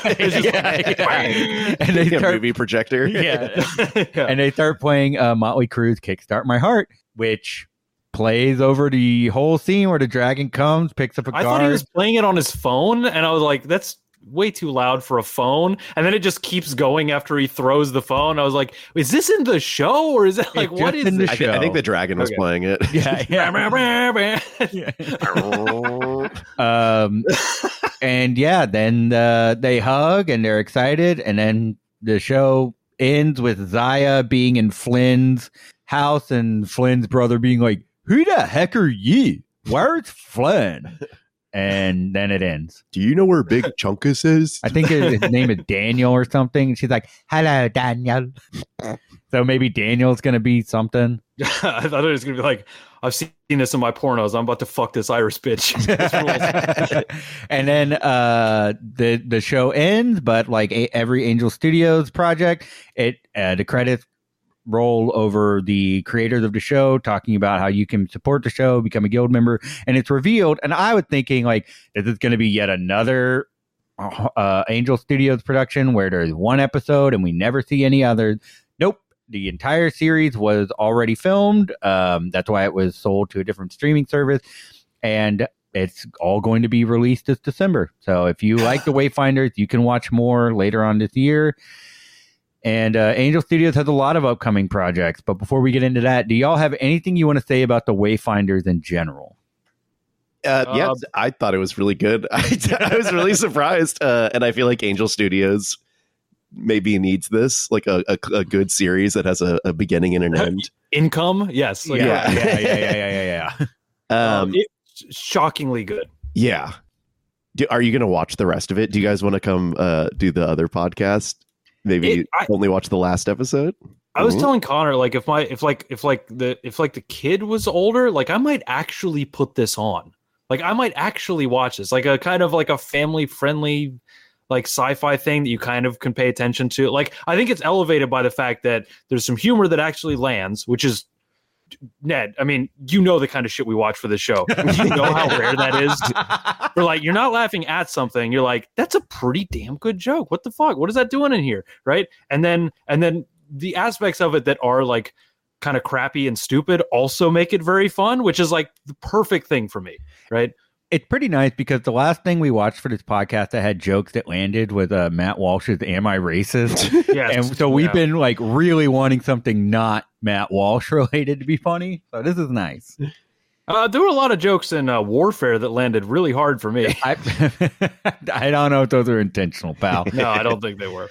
And they start movie projector. And they start playing Motley Crue's "Kickstart My Heart," which plays over the whole scene where the dragon comes, picks up a guard. I thought he was playing it on his phone, and I was like, that's way too loud for a phone. And then it just keeps going after he throws the phone. I was like, is this in the show, or is it like, what is it? I think the dragon was playing it. And then they hug and they're excited, and then the show ends with Zaya being in Flynn's house and Flynn's brother being like, who the heck are you? Where's Flynn? And then it ends. Do you know where Big Chunkus is? I think his name is Daniel or something. She's like, hello, Daniel. So maybe Daniel's going to be something. I thought it was going to be like, I've seen this in my pornos. I'm about to fuck this Irish bitch. And then the show ends, but like every Angel Studios project, the credits roll over the creators of the show talking about how you can support the show, become a guild member, and it's revealed. And I was thinking, like, is this going to be yet another Angel Studios production where there's one episode and we never see any others? Nope. The entire series was already filmed. That's why it was sold to a different streaming service, and it's all going to be released this December. So if you like the Wayfinders, you can watch more later on this year. And Angel Studios has a lot of upcoming projects. But before we get into that, do y'all have anything you want to say about the Wayfinders in general? Yeah, I thought it was really good. I was really surprised. And I feel like Angel Studios maybe needs this, like a good series that has a beginning and an end. Income? Yes. Like, Yeah. It's shockingly good. Yeah. Are you going to watch the rest of it? Do you guys want to come do the other podcast? Maybe only watch the last episode. I was telling Connor, like, if the kid was older, like, I might actually put this on. Like, I might actually watch this, like a kind of like a family friendly, like sci-fi thing that you kind of can pay attention to. Like, I think it's elevated by the fact that there's some humor that actually lands, which is, Ned, I mean, you know the kind of shit we watch for the show. You know how rare that is. We're like, you're not laughing at something. You're like, that's a pretty damn good joke. What the fuck? What is that doing in here? Right? And then the aspects of it that are like kind of crappy and stupid also make it very fun, which is like the perfect thing for me. Right? It's pretty nice because the last thing we watched for this podcast that had jokes that landed was Matt Walsh's Am I Racist? Yes. And so we've been like really wanting something not Matt Walsh related to be funny. So this is nice. There were a lot of jokes in Warfare that landed really hard for me. I don't know if those are intentional, pal. No, I don't think they were.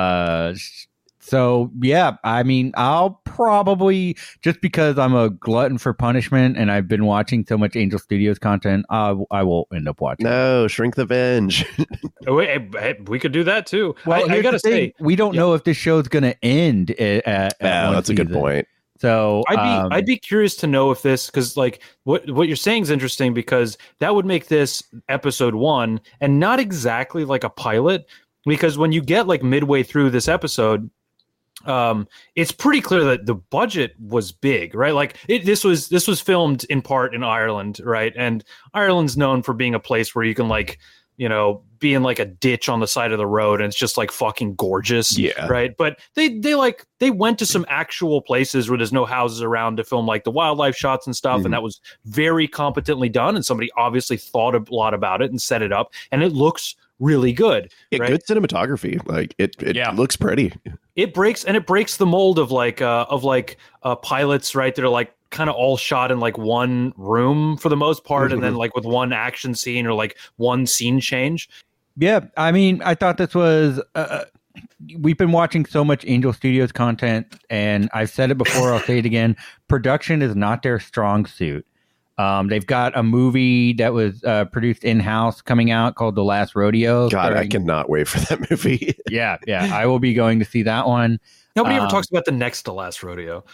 So, yeah, I mean, I'll probably, just because I'm a glutton for punishment and I've been watching so much Angel Studios content, I will end up watching. No, Shrink the Venge. We could do that too. Well, I got to say, we don't know if this show's going to end at that's a good point. So I'd be curious to know if this, because like what you're saying is interesting, because that would make this episode 1 and not exactly like a pilot, because when you get like midway through this episode, it's pretty clear that the budget was big, right? Like this was filmed in part in Ireland, right? And Ireland's known for being a place where you can like, you know, be in like a ditch on the side of the road and it's just like fucking gorgeous. Yeah. Right. But they went to some actual places where there's no houses around to film like the wildlife shots and stuff. Mm-hmm. And that was very competently done. And somebody obviously thought a lot about it and set it up, and it looks really good. Yeah, right? Good cinematography. Like it looks pretty. It breaks the mold of pilots, right? That are like kind of all shot in like one room for the most part, and then like with one action scene or like one scene change. Yeah, I mean, I thought this was. We've been watching so much Angel Studios content, and I've said it before. I'll say it again. Production is not their strong suit. They've got a movie that was produced in-house coming out called The Last Rodeo. God, I cannot wait for that movie. Yeah. I will be going to see that one. Nobody ever talks about the next To Last Rodeo.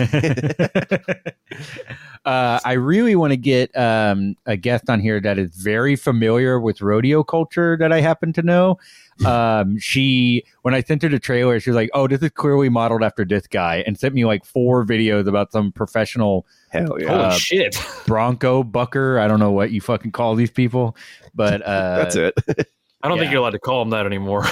I really want to get a guest on here that is very familiar with rodeo culture that I happen to know. When I sent her the trailer, she was like, "Oh, this is clearly modeled after this guy," and sent me like 4 videos about some professional holy shit bronco bucker. I don't know what you fucking call these people, but that's it. I don't think you're allowed to call him that anymore.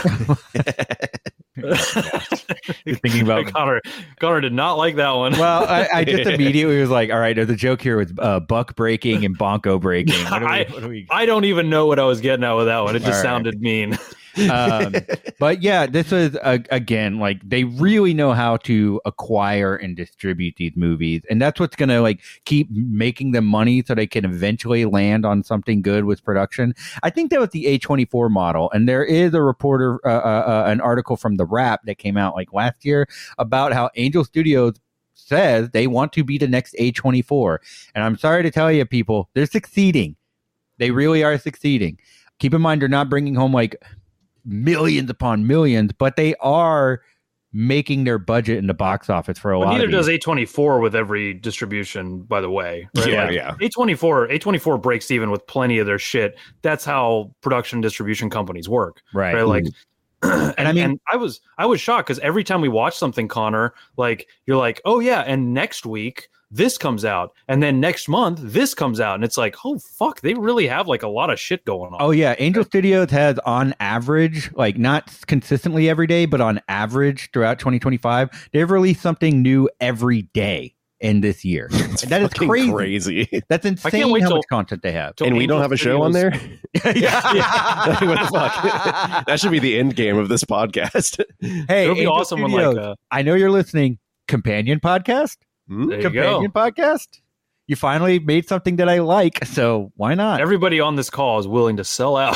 You're thinking about Connor did not like that one. Well, I just immediately was like, all right, there's a joke here with buck breaking and bonko breaking. I don't even know what I was getting at with that one. It just sounded mean. But yeah, this was again, like they really know how to acquire and distribute these movies, and that's what's gonna like keep making them money so they can eventually land on something good with production. I think that was the A24 model, and there is a reporter, an article from The Wrap that came out like last year about how Angel Studios says they want to be the next A24, and I'm sorry to tell you, people, they're succeeding. They really are succeeding. Keep in mind, they're not bringing home like millions upon millions, but they are making their budget in the box office for a lot. Neither does A24 with every distribution, by the way. Right? Yeah. A24 breaks even with plenty of their shit. That's how production distribution companies work, right? Like, and I was shocked because every time we watch something, Connor, like you're like, oh yeah, and next week this comes out, and then next month this comes out, and it's like, oh fuck, they really have like a lot of shit going on. Oh yeah, Angel Studios has on average, like not consistently every day, but on average throughout 2025, they've released something new every day. in this year. That is crazy. That's insane how much content they have. And we don't have a show on there? What the fuck? That should be the end game of this podcast. Hey, it'll be awesome when like I know you're listening. Companion podcast? There you Companion go. podcast? You finally made something that I like, so why not? Everybody on this call is willing to sell out.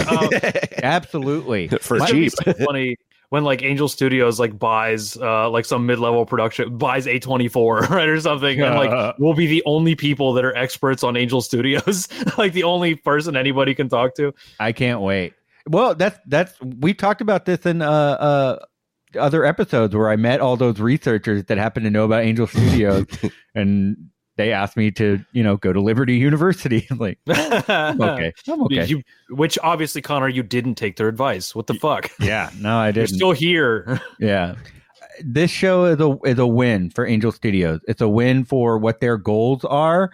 Absolutely. For Might cheap. be so funny when like Angel Studios like buys like some mid-level production, buys A24, right, or something, and like we'll be the only people that are experts on Angel Studios, like the only person anybody can talk to. I can't wait. Well, that's we talked about this in other episodes where I met all those researchers that happen to know about Angel Studios, and they asked me to, go to Liberty University. I'm like, I'm okay. Which obviously, Connor, you didn't take their advice. What the fuck? Yeah, no, I didn't. You're still here. Yeah. This show is a win for Angel Studios. It's a win for what their goals are.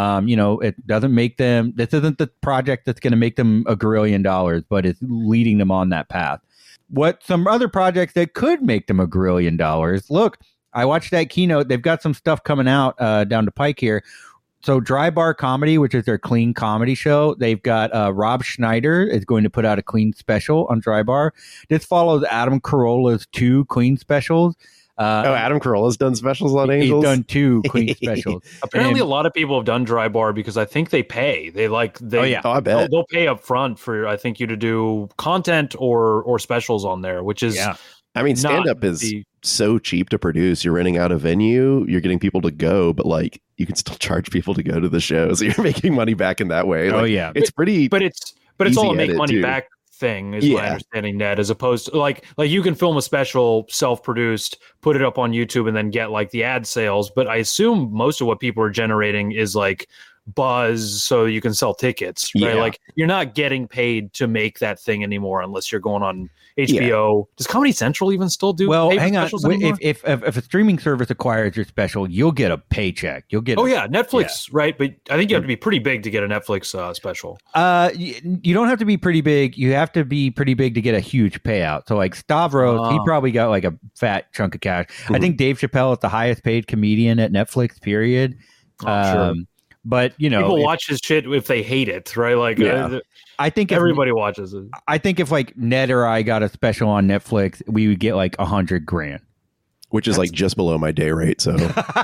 It doesn't make them, this isn't the project that's going to make them $1 grillion, but it's leading them on that path. What some other projects that could make them $1 grillion. Look, I watched that keynote. They've got some stuff coming out down the pike here. So Dry Bar Comedy, which is their clean comedy show, they've got Rob Schneider is going to put out a clean special on Dry Bar. This follows Adam Carolla's 2 clean specials. Adam Carolla's done specials on Angels? He's done 2 clean specials. Apparently, a lot of people have done Dry Bar because I think they pay. I bet. They'll pay up front for, I think, you to do content or specials on there, which is... Yeah. I mean, stand-up is so cheap to produce. You're renting out a venue, you're getting people to go, but like you can still charge people to go to the show, so you're making money back in that way. Like, it's pretty, but it's all a make money back thing, is my understanding, Ned. As opposed to like you can film a special self-produced, put it up on YouTube, and then get like the ad sales. But I assume most of what people are generating is like buzz, so you can sell tickets, right? Like you're not getting paid to make that thing anymore unless you're going on HBO. Does Comedy Central even still do? Well, hang on. If a streaming service acquires your special, you'll get a paycheck. You'll get. Netflix, right? But I think you have to be pretty big to get a Netflix special. You don't have to be pretty big. You have to be pretty big to get a huge payout. So like Stavros, he probably got like a fat chunk of cash. I think Dave Chappelle is the highest paid comedian at Netflix. Period. Sure. But people watch his shit if they hate it, right? Like, I think everybody watches it. I think if like Ned or I got a special on Netflix, we would get like $100,000, which is like just below my day rate. So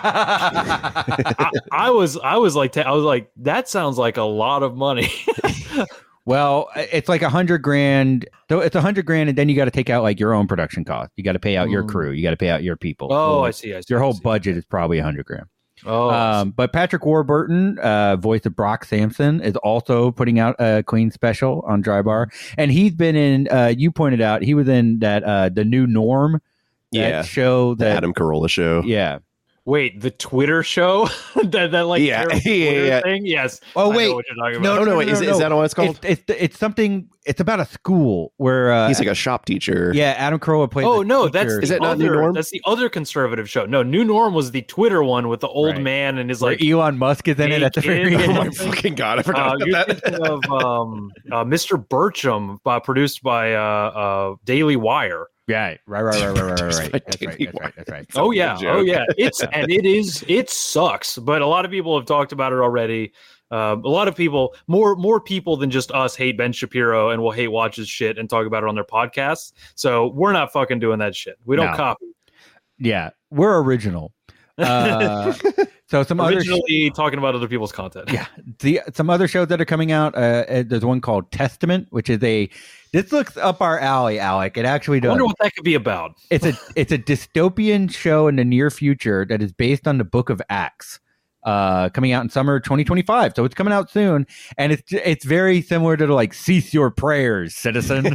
I was like, that sounds like a lot of money. Well, it's like $100,000. So it's $100,000, and then you got to take out like your own production cost. You got to pay out your crew. You got to pay out your people. Oh, so, I see. Your whole budget is probably $100,000. Oh, but Patrick Warburton, voice of Brock Sampson, is also putting out a clean special on Dry Bar, and he's been in. You pointed out he was in that the New Norm, show, that Adam Carolla show. Yeah. Wait, the Twitter show that like Twitter thing? Yes. Oh wait, what you're talking about. No. Is that what it's called? It's something. It's about a school where he's like a shop teacher. Yeah, Adam Carolla plays. Oh no, is that not New Norm? That's the other conservative show. No, New Norm was the Twitter one with the old man and his where like Elon Musk is in it at the very end. Oh my fucking god, I forgot about you're that. thinking of Mr. Bircham, produced by Daily Wire. Right. That's right. Oh yeah. It sucks, but a lot of people have talked about it already. A lot of people, more people than just us, hate Ben Shapiro and will hate watch his shit and talk about it on their podcasts. So we're not fucking doing that shit. We don't copy. Yeah, we're original. So some originally talking about other people's content. Yeah, some other shows that are coming out. There's one called Testament, which is this looks up our alley, Alec. It actually does. I wonder what that could be about. It's a dystopian show in the near future that is based on the Book of Acts. Coming out in summer 2025, so it's coming out soon, and it's very similar to like cease your prayers, citizen.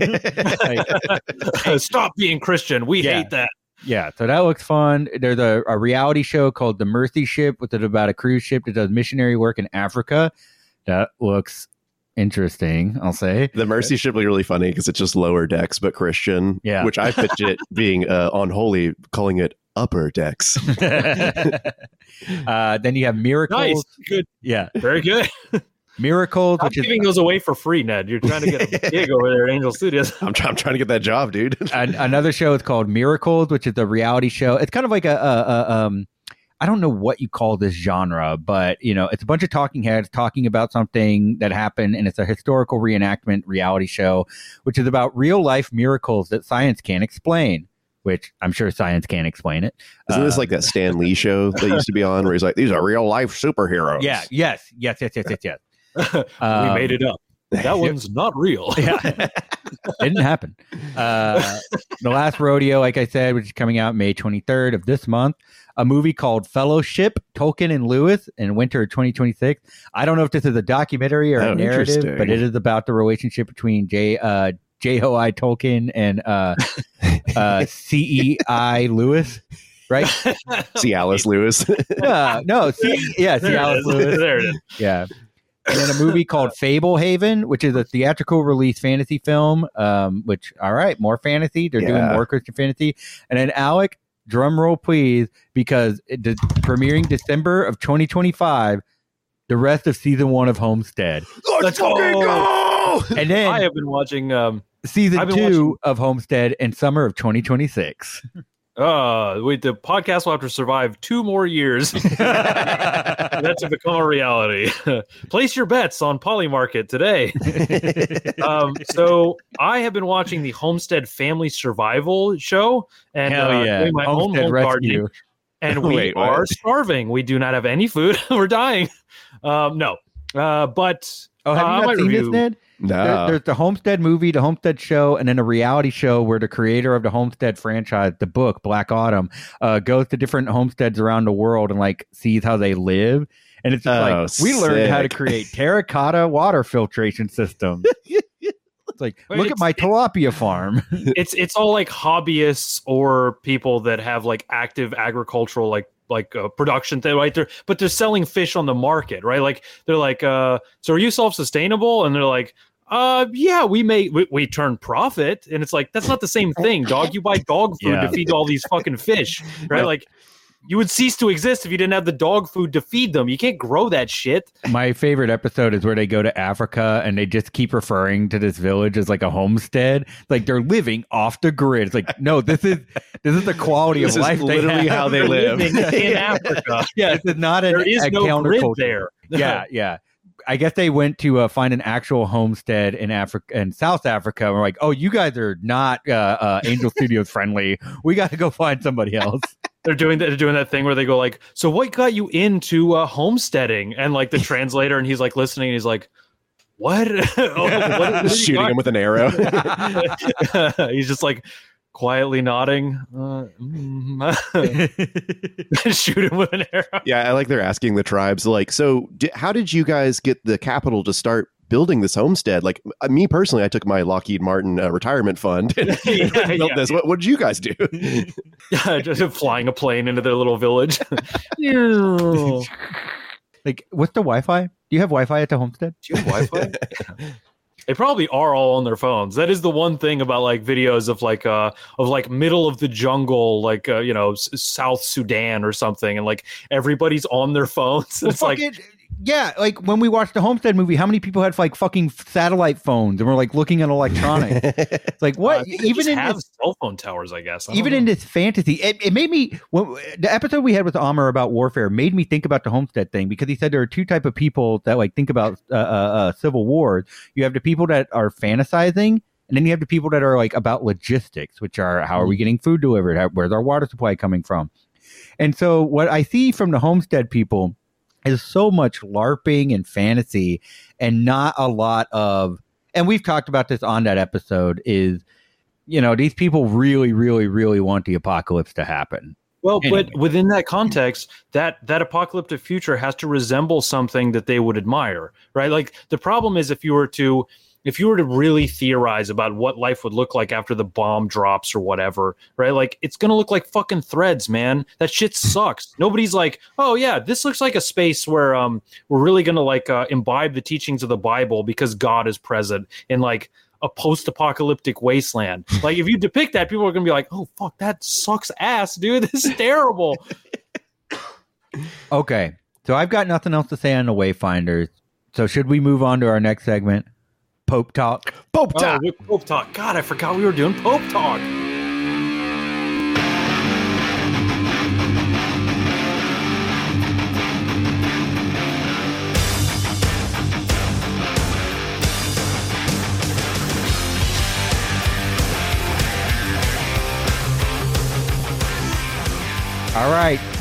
Stop being Christian. We hate that. Yeah, so that looks fun. There's a reality show called The Mercy Ship, which is about a cruise ship that does missionary work in Africa. That looks interesting, I'll say. The Mercy Ship will be really funny because it's just lower decks but Christian. Yeah, which I pitched it being unholy, calling it upper decks. Then you have Miracles. Nice, good, yeah, very good. Miracles. I'm giving those away for free, Ned. You're trying to get a gig over there at Angel Studios. I'm trying to get that job, dude. Another show is called Miracles, which is a reality show. It's kind of like I don't know what you call this genre, but it's a bunch of talking heads talking about something that happened, and it's a historical reenactment reality show, which is about real life miracles that science can't explain. Which I'm sure science can't explain it. Isn't this like that Stan Lee show that used to be on, where he's like, "These are real life superheroes"? Yeah. Yes. We made it up. That one's not real. Yeah. Didn't happen. The Last Rodeo, like I said, which is coming out May 23rd of this month. A movie called Fellowship, Tolkien and Lewis in winter of 2026. I don't know if this is a documentary or a narrative, but it is about the relationship between J.O.I. Tolkien and C.E.I. Lewis, right? C. Alice Lewis. No, C. Alice Lewis. There it is. Yeah. And then a movie called Fablehaven, which is a theatrical release fantasy film, which, all right, more fantasy. They're doing more Christian fantasy. And then Alec, drum roll, please, because premiering December of 2025, the rest of season 1 of Homestead. Let's go! And then I have been watching season 2 of Homestead in summer of 2026. The podcast will have to survive 2 more years. That to become a reality. Place your bets on Polymarket today. So I have been watching the Homestead Family Survival show and doing my own home gardening. And we are starving. We do not have any food. We're dying. No. But have you not seen this, Ned? No. There's the Homestead movie, the Homestead show, and then a reality show where the creator of the Homestead franchise, the book Black Autumn, goes to different homesteads around the world and like sees how they live. And it's just we learned how to create terracotta water filtration systems. It's like, look at my tilapia farm. It's all like hobbyists or people that have like active agricultural like production thing, right? But they're selling fish on the market, right? Like they're like, so are you self-sustainable? And they're like, yeah, we turn profit. And it's like, that's not the same thing, dog. You buy dog food to feed all these fucking fish, right? Like you would cease to exist if you didn't have the dog food to feed them. You can't grow that shit. My favorite episode is where they go to Africa and they just keep referring to this village as like a homestead. Like they're living off the grid. It's like, no, this is the quality of life. Literally how they live in Africa. Yeah, this is not there is no grid there. Yeah. I guess they went to find an actual homestead in Africa, in South Africa. And we're like, oh, you guys are not Angel Studios friendly. We got to go find somebody else. They're doing that thing where they go like, so what got you into homesteading? And like the translator, and he's like listening, and he's like, what? What shooting him with an arrow. He's just like quietly nodding. Shoot him with an arrow. Yeah, I like they're asking the tribes like, so how did you guys get the capital to start building this homestead? Like me personally, I took my Lockheed Martin retirement fund and built this. What did you guys do? Just flying a plane into their little village. Like, what's the Wi-Fi? Do you have Wi-Fi at the homestead? Do you have Wi-Fi? They probably are all on their phones. That is the one thing about like videos of like middle of the jungle, like South Sudan or something, and like everybody's on their phones. Well, it's like. Yeah, like when we watched the Homestead movie, how many people had like fucking satellite phones and were like looking at electronics? It's like what? Even in have cell phone towers, I guess. Even in this fantasy, it made me. The episode we had with Amr about warfare made me think about the Homestead thing, because he said there are two type of people that like think about civil wars. You have the people that are fantasizing, and then you have the people that are like about logistics, which are how are we getting food delivered? Where's our water supply coming from? And so what I see from the Homestead people is so much LARPing and fantasy, and not a lot of, and we've talked about this on that episode, is, these people really, really, really want the apocalypse to happen. Well, anyway. But within that context, that apocalyptic future has to resemble something that they would admire, right? Like the problem is if you were to really theorize about what life would look like after the bomb drops or whatever, right? Like it's going to look like fucking Threads, man. That shit sucks. Nobody's like, oh yeah, this looks like a space where we're really going to like imbibe the teachings of the Bible because God is present in like a post-apocalyptic wasteland. Like if you depict that, people are going to be like, oh fuck, that sucks ass, dude. This is terrible. Okay. So I've got nothing else to say on the Wayfinders. So should we move on to our next segment? Pope Talk. Pope Talk. Pope Talk. God, I forgot we were doing Pope Talk.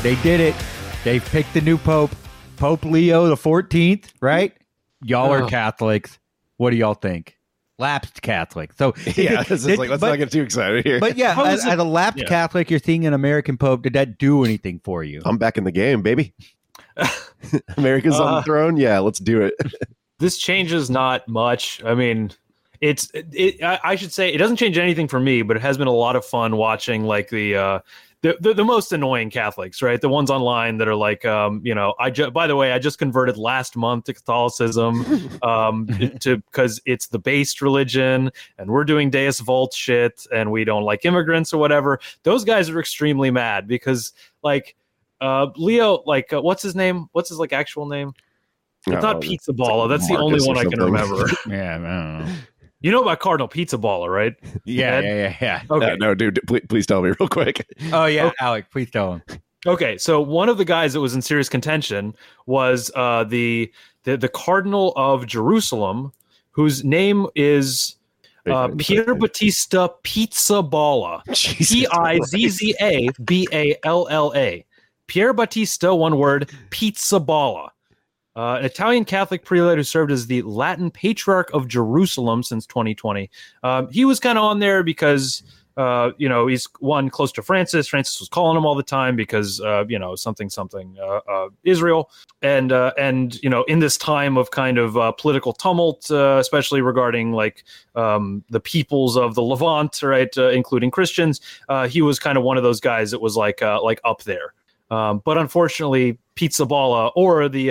They did it. They picked the new Pope, Pope Leo the 14th, right? Y'all are Catholics. What do y'all think? Lapsed Catholic. So yeah, this is let's not get too excited here. But yeah, as a lapsed Catholic, you're seeing an American Pope. Did that do anything for you? I'm back in the game, baby. America's on the throne. Yeah, let's do it. This changes not much. I mean, I should say it doesn't change anything for me, but it has been a lot of fun watching like the most annoying Catholics, right? The ones online that are like, by the way, I just converted last month to Catholicism because it's the based religion and we're doing Deus Vult shit and we don't like immigrants or whatever. Those guys are extremely mad because like Leo, like what's his name? What's his like actual name? It's not Pizza Balla. That's the only one I can remember. Yeah, I don't know. You know about Cardinal Pizza Balla, right? Yeah. Okay. No, dude, please tell me real quick. Oh, yeah, okay. Alec, please tell him. Okay, so one of the guys that was in serious contention was the Cardinal of Jerusalem, whose name is Pier Battista Pizza Balla. Pizzaballa. Pier Battista, one word, Pizza Balla. An Italian Catholic prelate who served as the Latin Patriarch of Jerusalem since 2020. He was kind of on there because, he's one close to Francis. Francis was calling him all the time because, something Israel. And in this time of kind of political tumult, especially regarding like the peoples of the Levant, right, including Christians, he was kind of one of those guys that was like up there. But unfortunately, Pizza Balla or the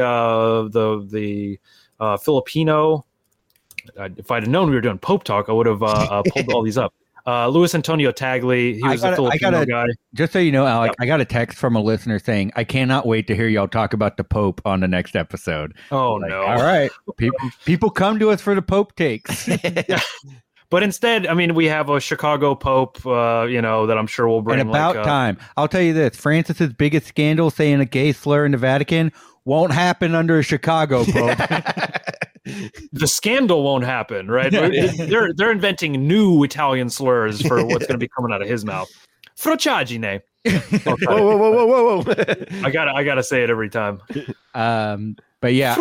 Filipino. If I'd have known we were doing Pope talk, I would have pulled all these up. Luis Antonio Tagli, he was a Filipino guy. Just so you know, Alec, I got a text from a listener saying, I cannot wait to hear y'all talk about the Pope on the next episode. Oh, no. All right. People come to us for the Pope takes. Yeah. But instead, I mean, we have a Chicago Pope, that I'm sure will bring. And about time. I'll tell you this: Francis's biggest scandal, saying a gay slur in the Vatican, won't happen under a Chicago Pope. The scandal won't happen, right? They're inventing new Italian slurs for what's going to be coming out of his mouth. Frociagine. Okay. Whoa! I gotta say it every time. But yeah,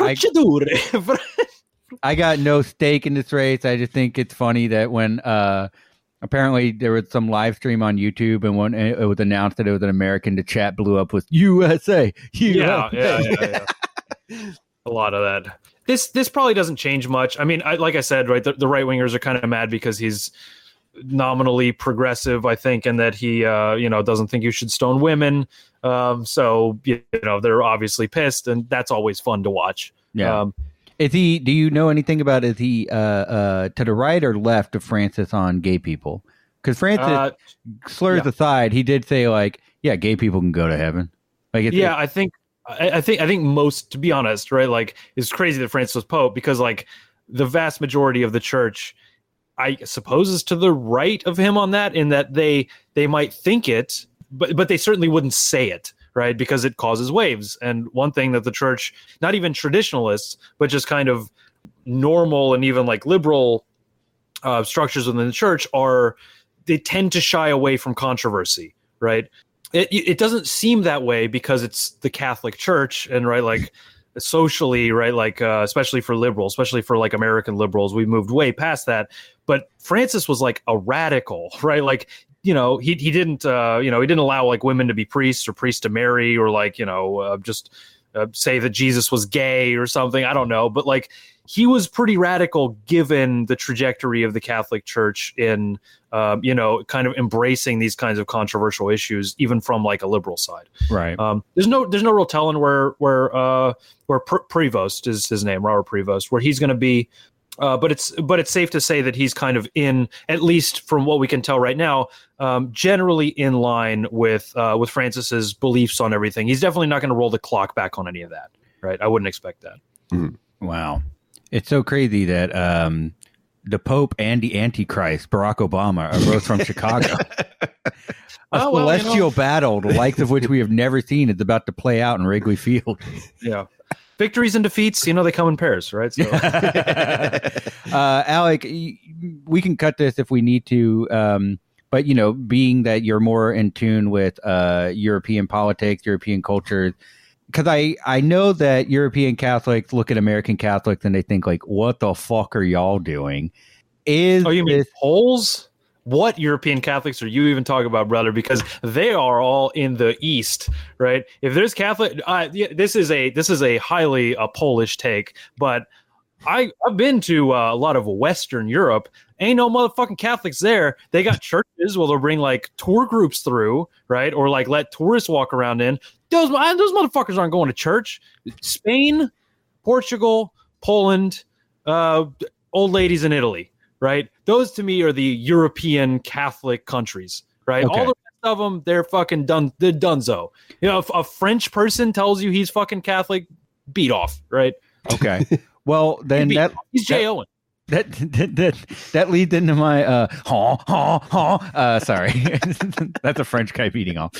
I got no stake in this race. I just think it's funny that when apparently there was some live stream on YouTube and when it was announced that it was an American, the chat blew up with USA. Yeah. A lot of that. This probably doesn't change much. I mean, like I said, right, the right wingers are kind of mad because he's nominally progressive, I think, and that he doesn't think you should stone women. So they're obviously pissed, and that's always fun to watch. Yeah. Is he? Do you know anything about? Is he to the right or left of Francis on gay people? Because Francis, slurs aside, he did say like, "Yeah, gay people can go to heaven." Like, I think most, to be honest, right? Like, it's crazy that Francis was Pope because like the vast majority of the church, I suppose, is to the right of him on that. In that they might think it, but they certainly wouldn't say it. Right, because it causes waves. And one thing that the church, not even traditionalists, but just kind of normal and even like liberal structures within the church they tend to shy away from controversy. Right. It doesn't seem that way because it's the Catholic Church and right, like socially, right, like especially for liberals, especially for like American liberals, we've moved way past that. But Francis was like a radical, right? Like, he didn't allow like women to be priests or priests to marry or like, just say that Jesus was gay or something. I don't know. But like he was pretty radical given the trajectory of the Catholic Church in, kind of embracing these kinds of controversial issues, even from like a liberal side. Right. There's no real telling where Prevost is his name, Robert Prevost, where he's going to be. But it's safe to say that he's kind of in, at least from what we can tell right now, generally in line with Francis's beliefs on everything. He's definitely not going to roll the clock back on any of that, right? I wouldn't expect that. Mm-hmm. Wow, it's so crazy that the Pope and the Antichrist, Barack Obama, arose from Chicago. A celestial battle, the likes of which we have never seen, is about to play out in Wrigley Field. Yeah. Victories and defeats, they come in pairs, right? So. Alec, we can cut this if we need to. But, you know, being that you're more in tune with European politics, European culture, because I know that European Catholics look at American Catholics and they think like, what the fuck are y'all doing? You mean Poles? What European Catholics are you even talking about, brother? Because they are all in the East, right? If there's Catholic, this is a highly Polish take, but I've been to a lot of Western Europe. Ain't no motherfucking Catholics there. They got churches where they'll bring like tour groups through, right? Or like let tourists walk around in. Those motherfuckers aren't going to church. Spain, Portugal, Poland, old ladies in Italy. Right, those to me are the European Catholic countries. Right, okay. All the rest of them, they're fucking done. They're donezo. You know, if a French person tells you he's fucking Catholic, beat off. Right. Okay. Well, then he's Jay Owen. That leads into my sorry, that's a French guy beating off.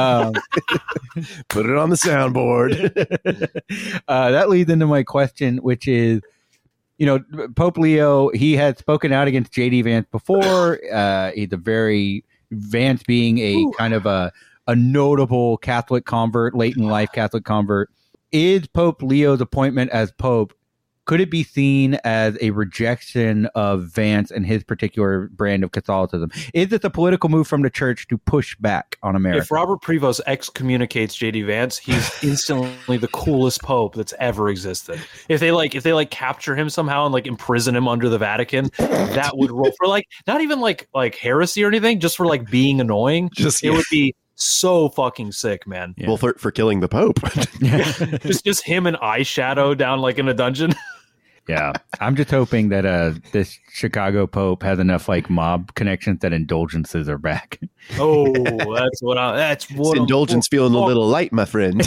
Put it on the soundboard. That leads into my question, which is, you know, Pope Leo, he had spoken out against J.D. Vance before. He's a very, Vance being a kind of a notable Catholic convert, late in life Catholic convert. Is Pope Leo's appointment as Pope, could it be seen as a rejection of Vance and his particular brand of Catholicism? Is this a political move from the church to push back on America? If Robert Prevost excommunicates J.D. Vance, he's instantly the coolest pope that's ever existed. If they capture him somehow and like imprison him under the Vatican, that would roll for like not even like heresy or anything, just for like being annoying. It would be so fucking sick, man. Yeah. Well, for killing the Pope. just him and eyeshadow down like in a dungeon. Yeah, I'm just hoping that this Chicago Pope has enough like mob connections that indulgences are back. Oh, that's what indulgence feeling a little light, my friend.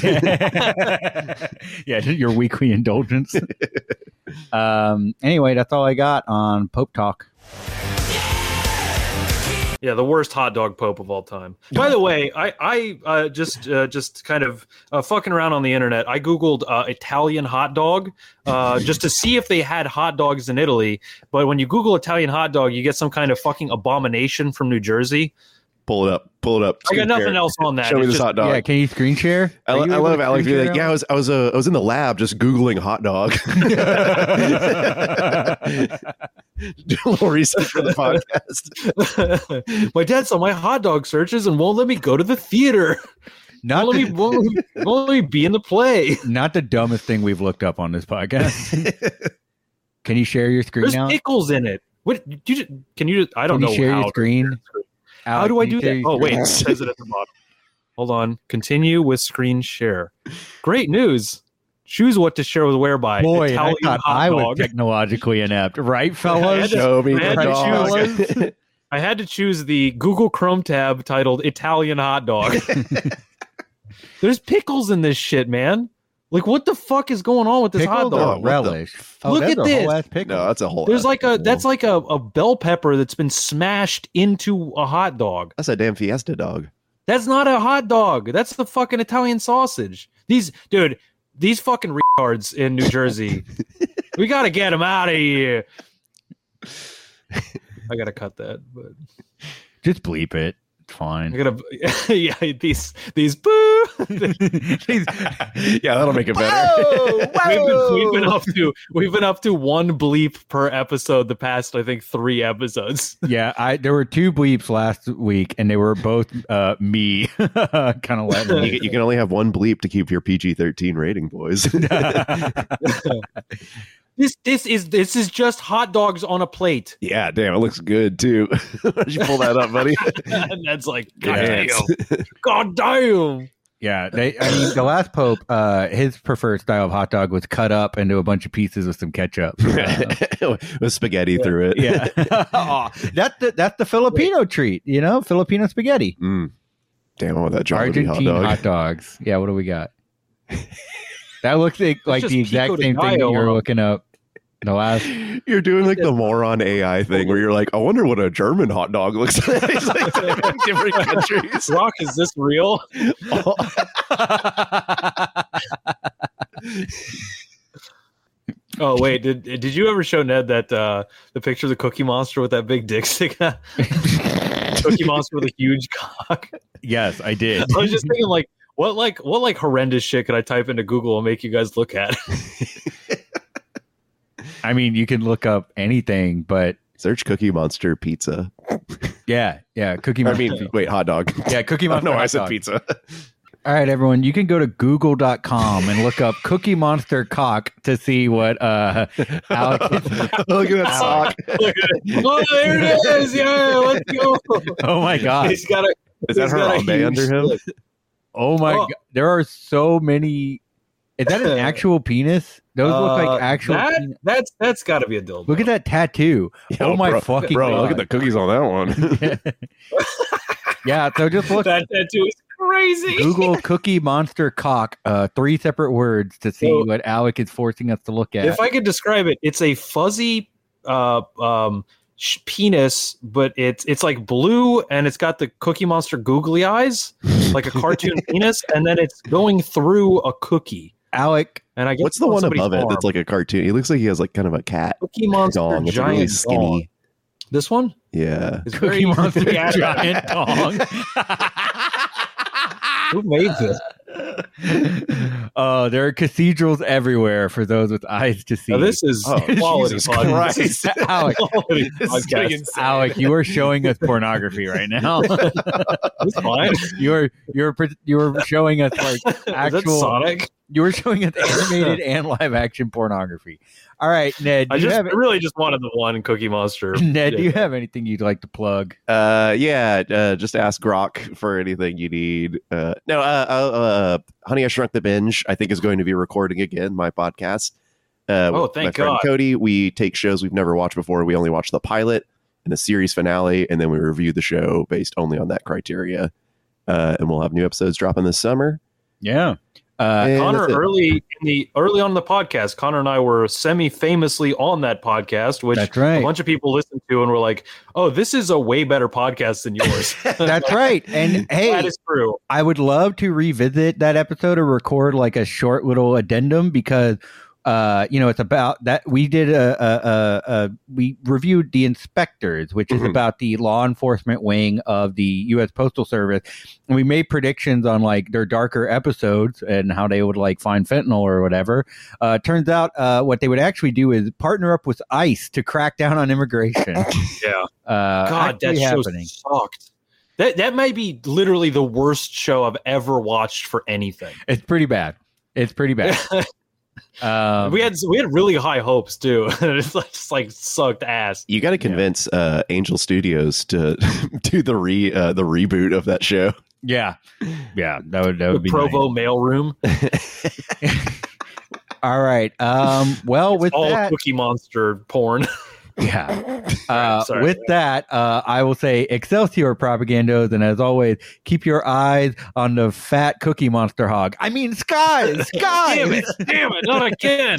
Yeah, your weekly indulgence. Anyway, that's all I got on Pope Talk. Yeah, the worst hot dog pope of all time. By the way, I just kind of fucking around on the internet. I googled Italian hot dog just to see if they had hot dogs in Italy. But when you Google Italian hot dog, you get some kind of fucking abomination from New Jersey. Pull it up. I got nothing else on that. Show me this hot dog. Yeah, can you screen share? I love Alex. Like, yeah, I was in the lab just Googling hot dog. Do a little research for the podcast. My dad saw my hot dog searches and won't let me go to the theater. Won't let me be in the play. Not the dumbest thing we've looked up on this podcast. Can you share your screen now? There's pickles in it. What? Can you? I don't know. Can you share your screen? How do I do that? Oh, wait. It says it at the bottom. Hold on. Continue with screen share. Great news. Choose what to share with whereby. Boy, Italian I thought I was technologically inept. Right, fellas? Show me the dog. I had to choose the Google Chrome tab titled Italian hot dog. There's pickles in this shit, man. Like, what the fuck is going on with this hot dog? Relish. Look at this. No, that's a whole. There's like that's like a bell pepper that's been smashed into a hot dog. That's a damn Fiesta dog. That's not a hot dog. That's the fucking Italian sausage. These fucking retards in New Jersey. We gotta get them out of here. I gotta cut that, but just bleep it. Fine. I gotta, yeah, these boo. Yeah, that'll make it better. We've been up to one bleep per episode the past, I think, 3 episodes. Yeah, there were 2 bleeps last week, and they were both me. Kind of letting you can only have one bleep to keep your PG-13 rating, boys. This is just hot dogs on a plate. Yeah, damn, it looks good too. Why'd you pull that up, buddy? And that's like, God damn. Yeah, the last Pope, his preferred style of hot dog was cut up into a bunch of pieces with some ketchup, with spaghetti through it. Yeah, that's the Filipino treat, Filipino spaghetti. Damn, I want that Argentine hot dogs. Yeah, what do we got? That looks like the exact same thing that you were looking up in the last. You're doing like the moron AI thing where you're like, I wonder what a German hot dog looks like. It's like different countries. Rock, is this real? Oh wait, did you ever show Ned that the picture of the Cookie Monster with that big dick sticking out? Cookie Monster with a huge cock. Yes, I did. I was just thinking, like, what horrendous shit could I type into Google and make you guys look at? I mean, you can look up anything, but search Cookie Monster pizza. Yeah, Cookie Monster. I mean, wait, hot dog. Yeah, Cookie Monster. No, hot I said dog. pizza. All right, everyone, you can go to google.com and look up Cookie Monster cock to see what Alex Look at that sock. Oh, there it is. Yeah, let's go. Oh my god. Is that Harambe under him? Oh my god. There are so many. Is that an actual penis? Those look like actual penis. That's got to be a dildo. Look at that tattoo. Oh my fucking god. Look at the cookies on that one. Yeah, so just look. That tattoo is crazy. Google Cookie Monster cock, 3 separate words to see what Alec is forcing us to look at. If I could describe it, it's a fuzzy penis, but it's like blue and it's got the Cookie Monster googly eyes, like a cartoon penis, and then it's going through a cookie. Alec, and I guess what's the one above it that's like a cartoon? He looks like he has like kind of a cat. Cookie Monster dong. It's giant really skinny. dong. This one? Yeah. It's Cookie very Monster giant dong. Who made this? There are cathedrals everywhere for those with eyes to see. Now, this is quality podcast. Alec, Alec, you are showing us pornography right now. It's fine. You're showing us like actual Is that Sonic. You were showing us animated and live action pornography. All right, Ned. I really just wanted the one Cookie Monster. Ned, do you have anything you'd like to plug? Just ask Grok for anything you need. Honey, I Shrunk the Binge, I think, is going to be recording again my podcast. Thank my friend God. Cody. We take shows we've never watched before. We only watch the pilot and the series finale, and then we review the show based only on that criteria. And we'll have new episodes dropping this summer. Yeah. Connor, early on in the podcast, Connor and I were semi-famously on that podcast, which That's right. a bunch of people listened to and were like, "Oh, this is a way better podcast than yours." That's right. And hey, that is true. I would love to revisit that episode or record like a short little addendum because it's about that we did we reviewed The Inspectors, which is about the law enforcement wing of the U.S. Postal Service, and we made predictions on like their darker episodes and how they would like find fentanyl or whatever. Turns out what they would actually do is partner up with ICE to crack down on immigration. Yeah, God, that show sucked. That might be literally the worst show I've ever watched for anything. It's pretty bad. We had really high hopes too. It's like sucked ass. You got to convince Angel Studios to do the reboot of that show. Yeah, that would be Provo nice. mailroom. All right. Well, with all that, Cookie Monster porn. Yeah. Sorry. With that, I will say Excelsior Propagandos, and as always, keep your eyes on the fat Cookie Monster hog. I mean, Sky. Damn it, not again.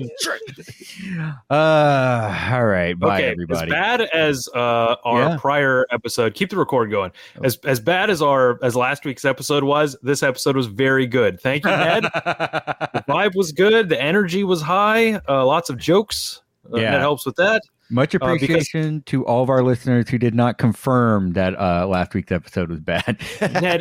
All right. Bye, everybody. As bad as our prior episode, keep the record going. As bad as last week's episode was, this episode was very good. Thank you, Ned. The vibe was good. The energy was high. Lots of jokes. That helps with that. Much appreciation to all of our listeners who did not confirm that last week's episode was bad. Ned,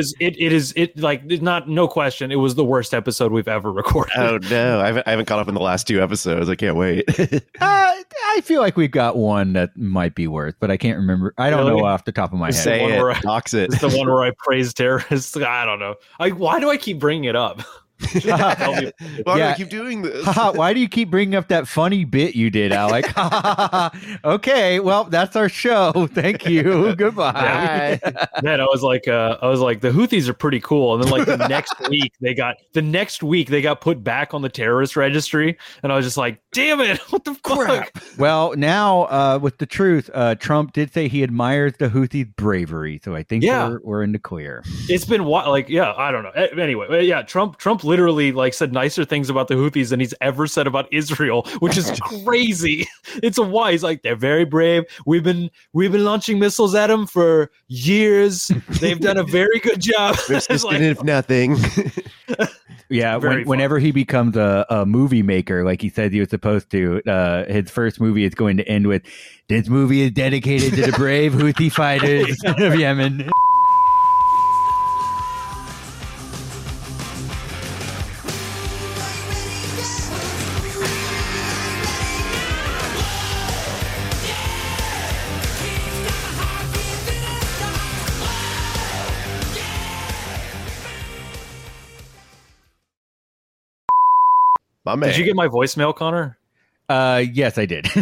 no question. It was the worst episode we've ever recorded. Oh no, I haven't caught up in the last 2 episodes. I can't wait. I feel like we've got one that might be worse, but I can't remember. I don't know off the top of my head. Say it. Dox it. It's the one where I praise terrorists. I don't know. Why do I keep bringing it up? Why do I keep doing this? Why do you keep bringing up that funny bit you did, Alec? Okay, well, that's our show. Thank you. Goodbye. Man, I was like, the Houthis are pretty cool. And then like the next week they got put back on the terrorist registry, and I was just like, damn it, what the fuck? Well, now with the truth, Trump did say he admires the Houthis' bravery, so I think we're in the clear. It's been I don't know. Anyway, Trump literally like said nicer things about the Houthis than he's ever said about Israel, which is crazy. It's a why. He's like, they're very brave. We've been launching missiles at them for years. They've done a very good job. Persistent if nothing. Yeah, whenever he becomes a movie maker, like he said he was supposed to, his first movie is going to end with, "This movie is dedicated to the brave Houthi fighters of Yemen." My man. Did you get my voicemail, Connor? Yes, I did.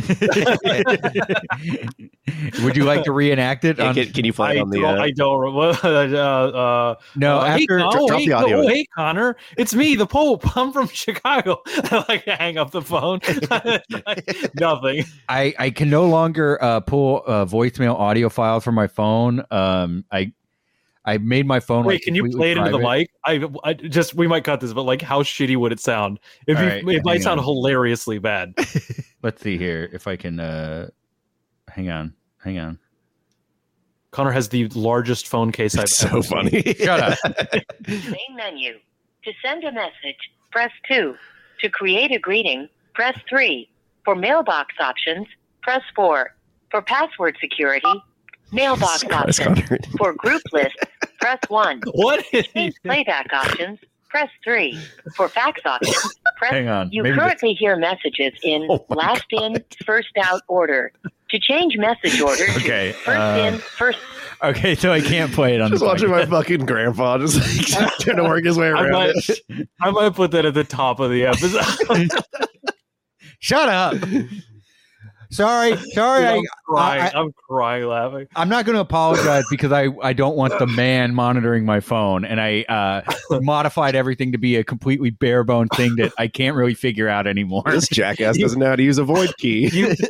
Would you like to reenact it? Yeah, can you play it on the? I don't. No, after drop the audio. Hey, Connor, it's me, the Pope. I'm from Chicago. I like to hang up the phone. Nothing. I can no longer pull voicemail audio files from my phone. I made my phone. Wait, can you play it into the mic? I just, we might cut this, but like, how shitty would it sound? It might sound hilariously bad. Let's see here if I can. Hang on. Connor has the largest phone case I've ever so funny. Shut up. Main menu. To send a message, press 2. To create a greeting, press 3. For mailbox options, press 4. For password security, mailbox options. For group lists, press 1. What? To change playback options, press 3. For fax options, press. Hang on. You Maybe currently hear messages in last in, first out order. To change message order, Okay, first in, first. Okay, so I can't play it on. Just watching my fucking grandpa just like trying to work his way around it. I might put that at the top of the episode. Shut up. Sorry. Dude, I'm crying laughing. I'm not going to apologize because I don't want the man monitoring my phone, and I modified everything to be a completely bare bone thing that I can't really figure out anymore. This jackass doesn't know how to use a void key.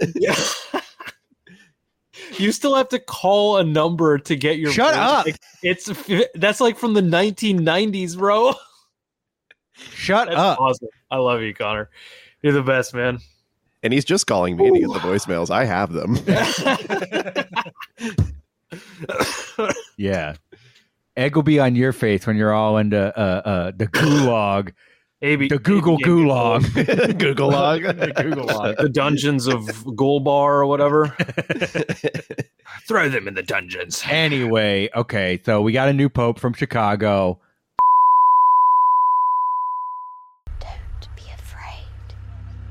You still have to call a number to get your. Shut up! That's like from the 1990s, bro. Shut up! Awesome. I love you, Connor. You're the best, man. And he's just calling me to get the voicemails. I have them. Yeah. Egg will be on your face when you're all into the gulag. The Google gulag. Google log. The dungeons of Gulbar or whatever. Throw them in the dungeons. Anyway, okay, so we got a new pope from Chicago.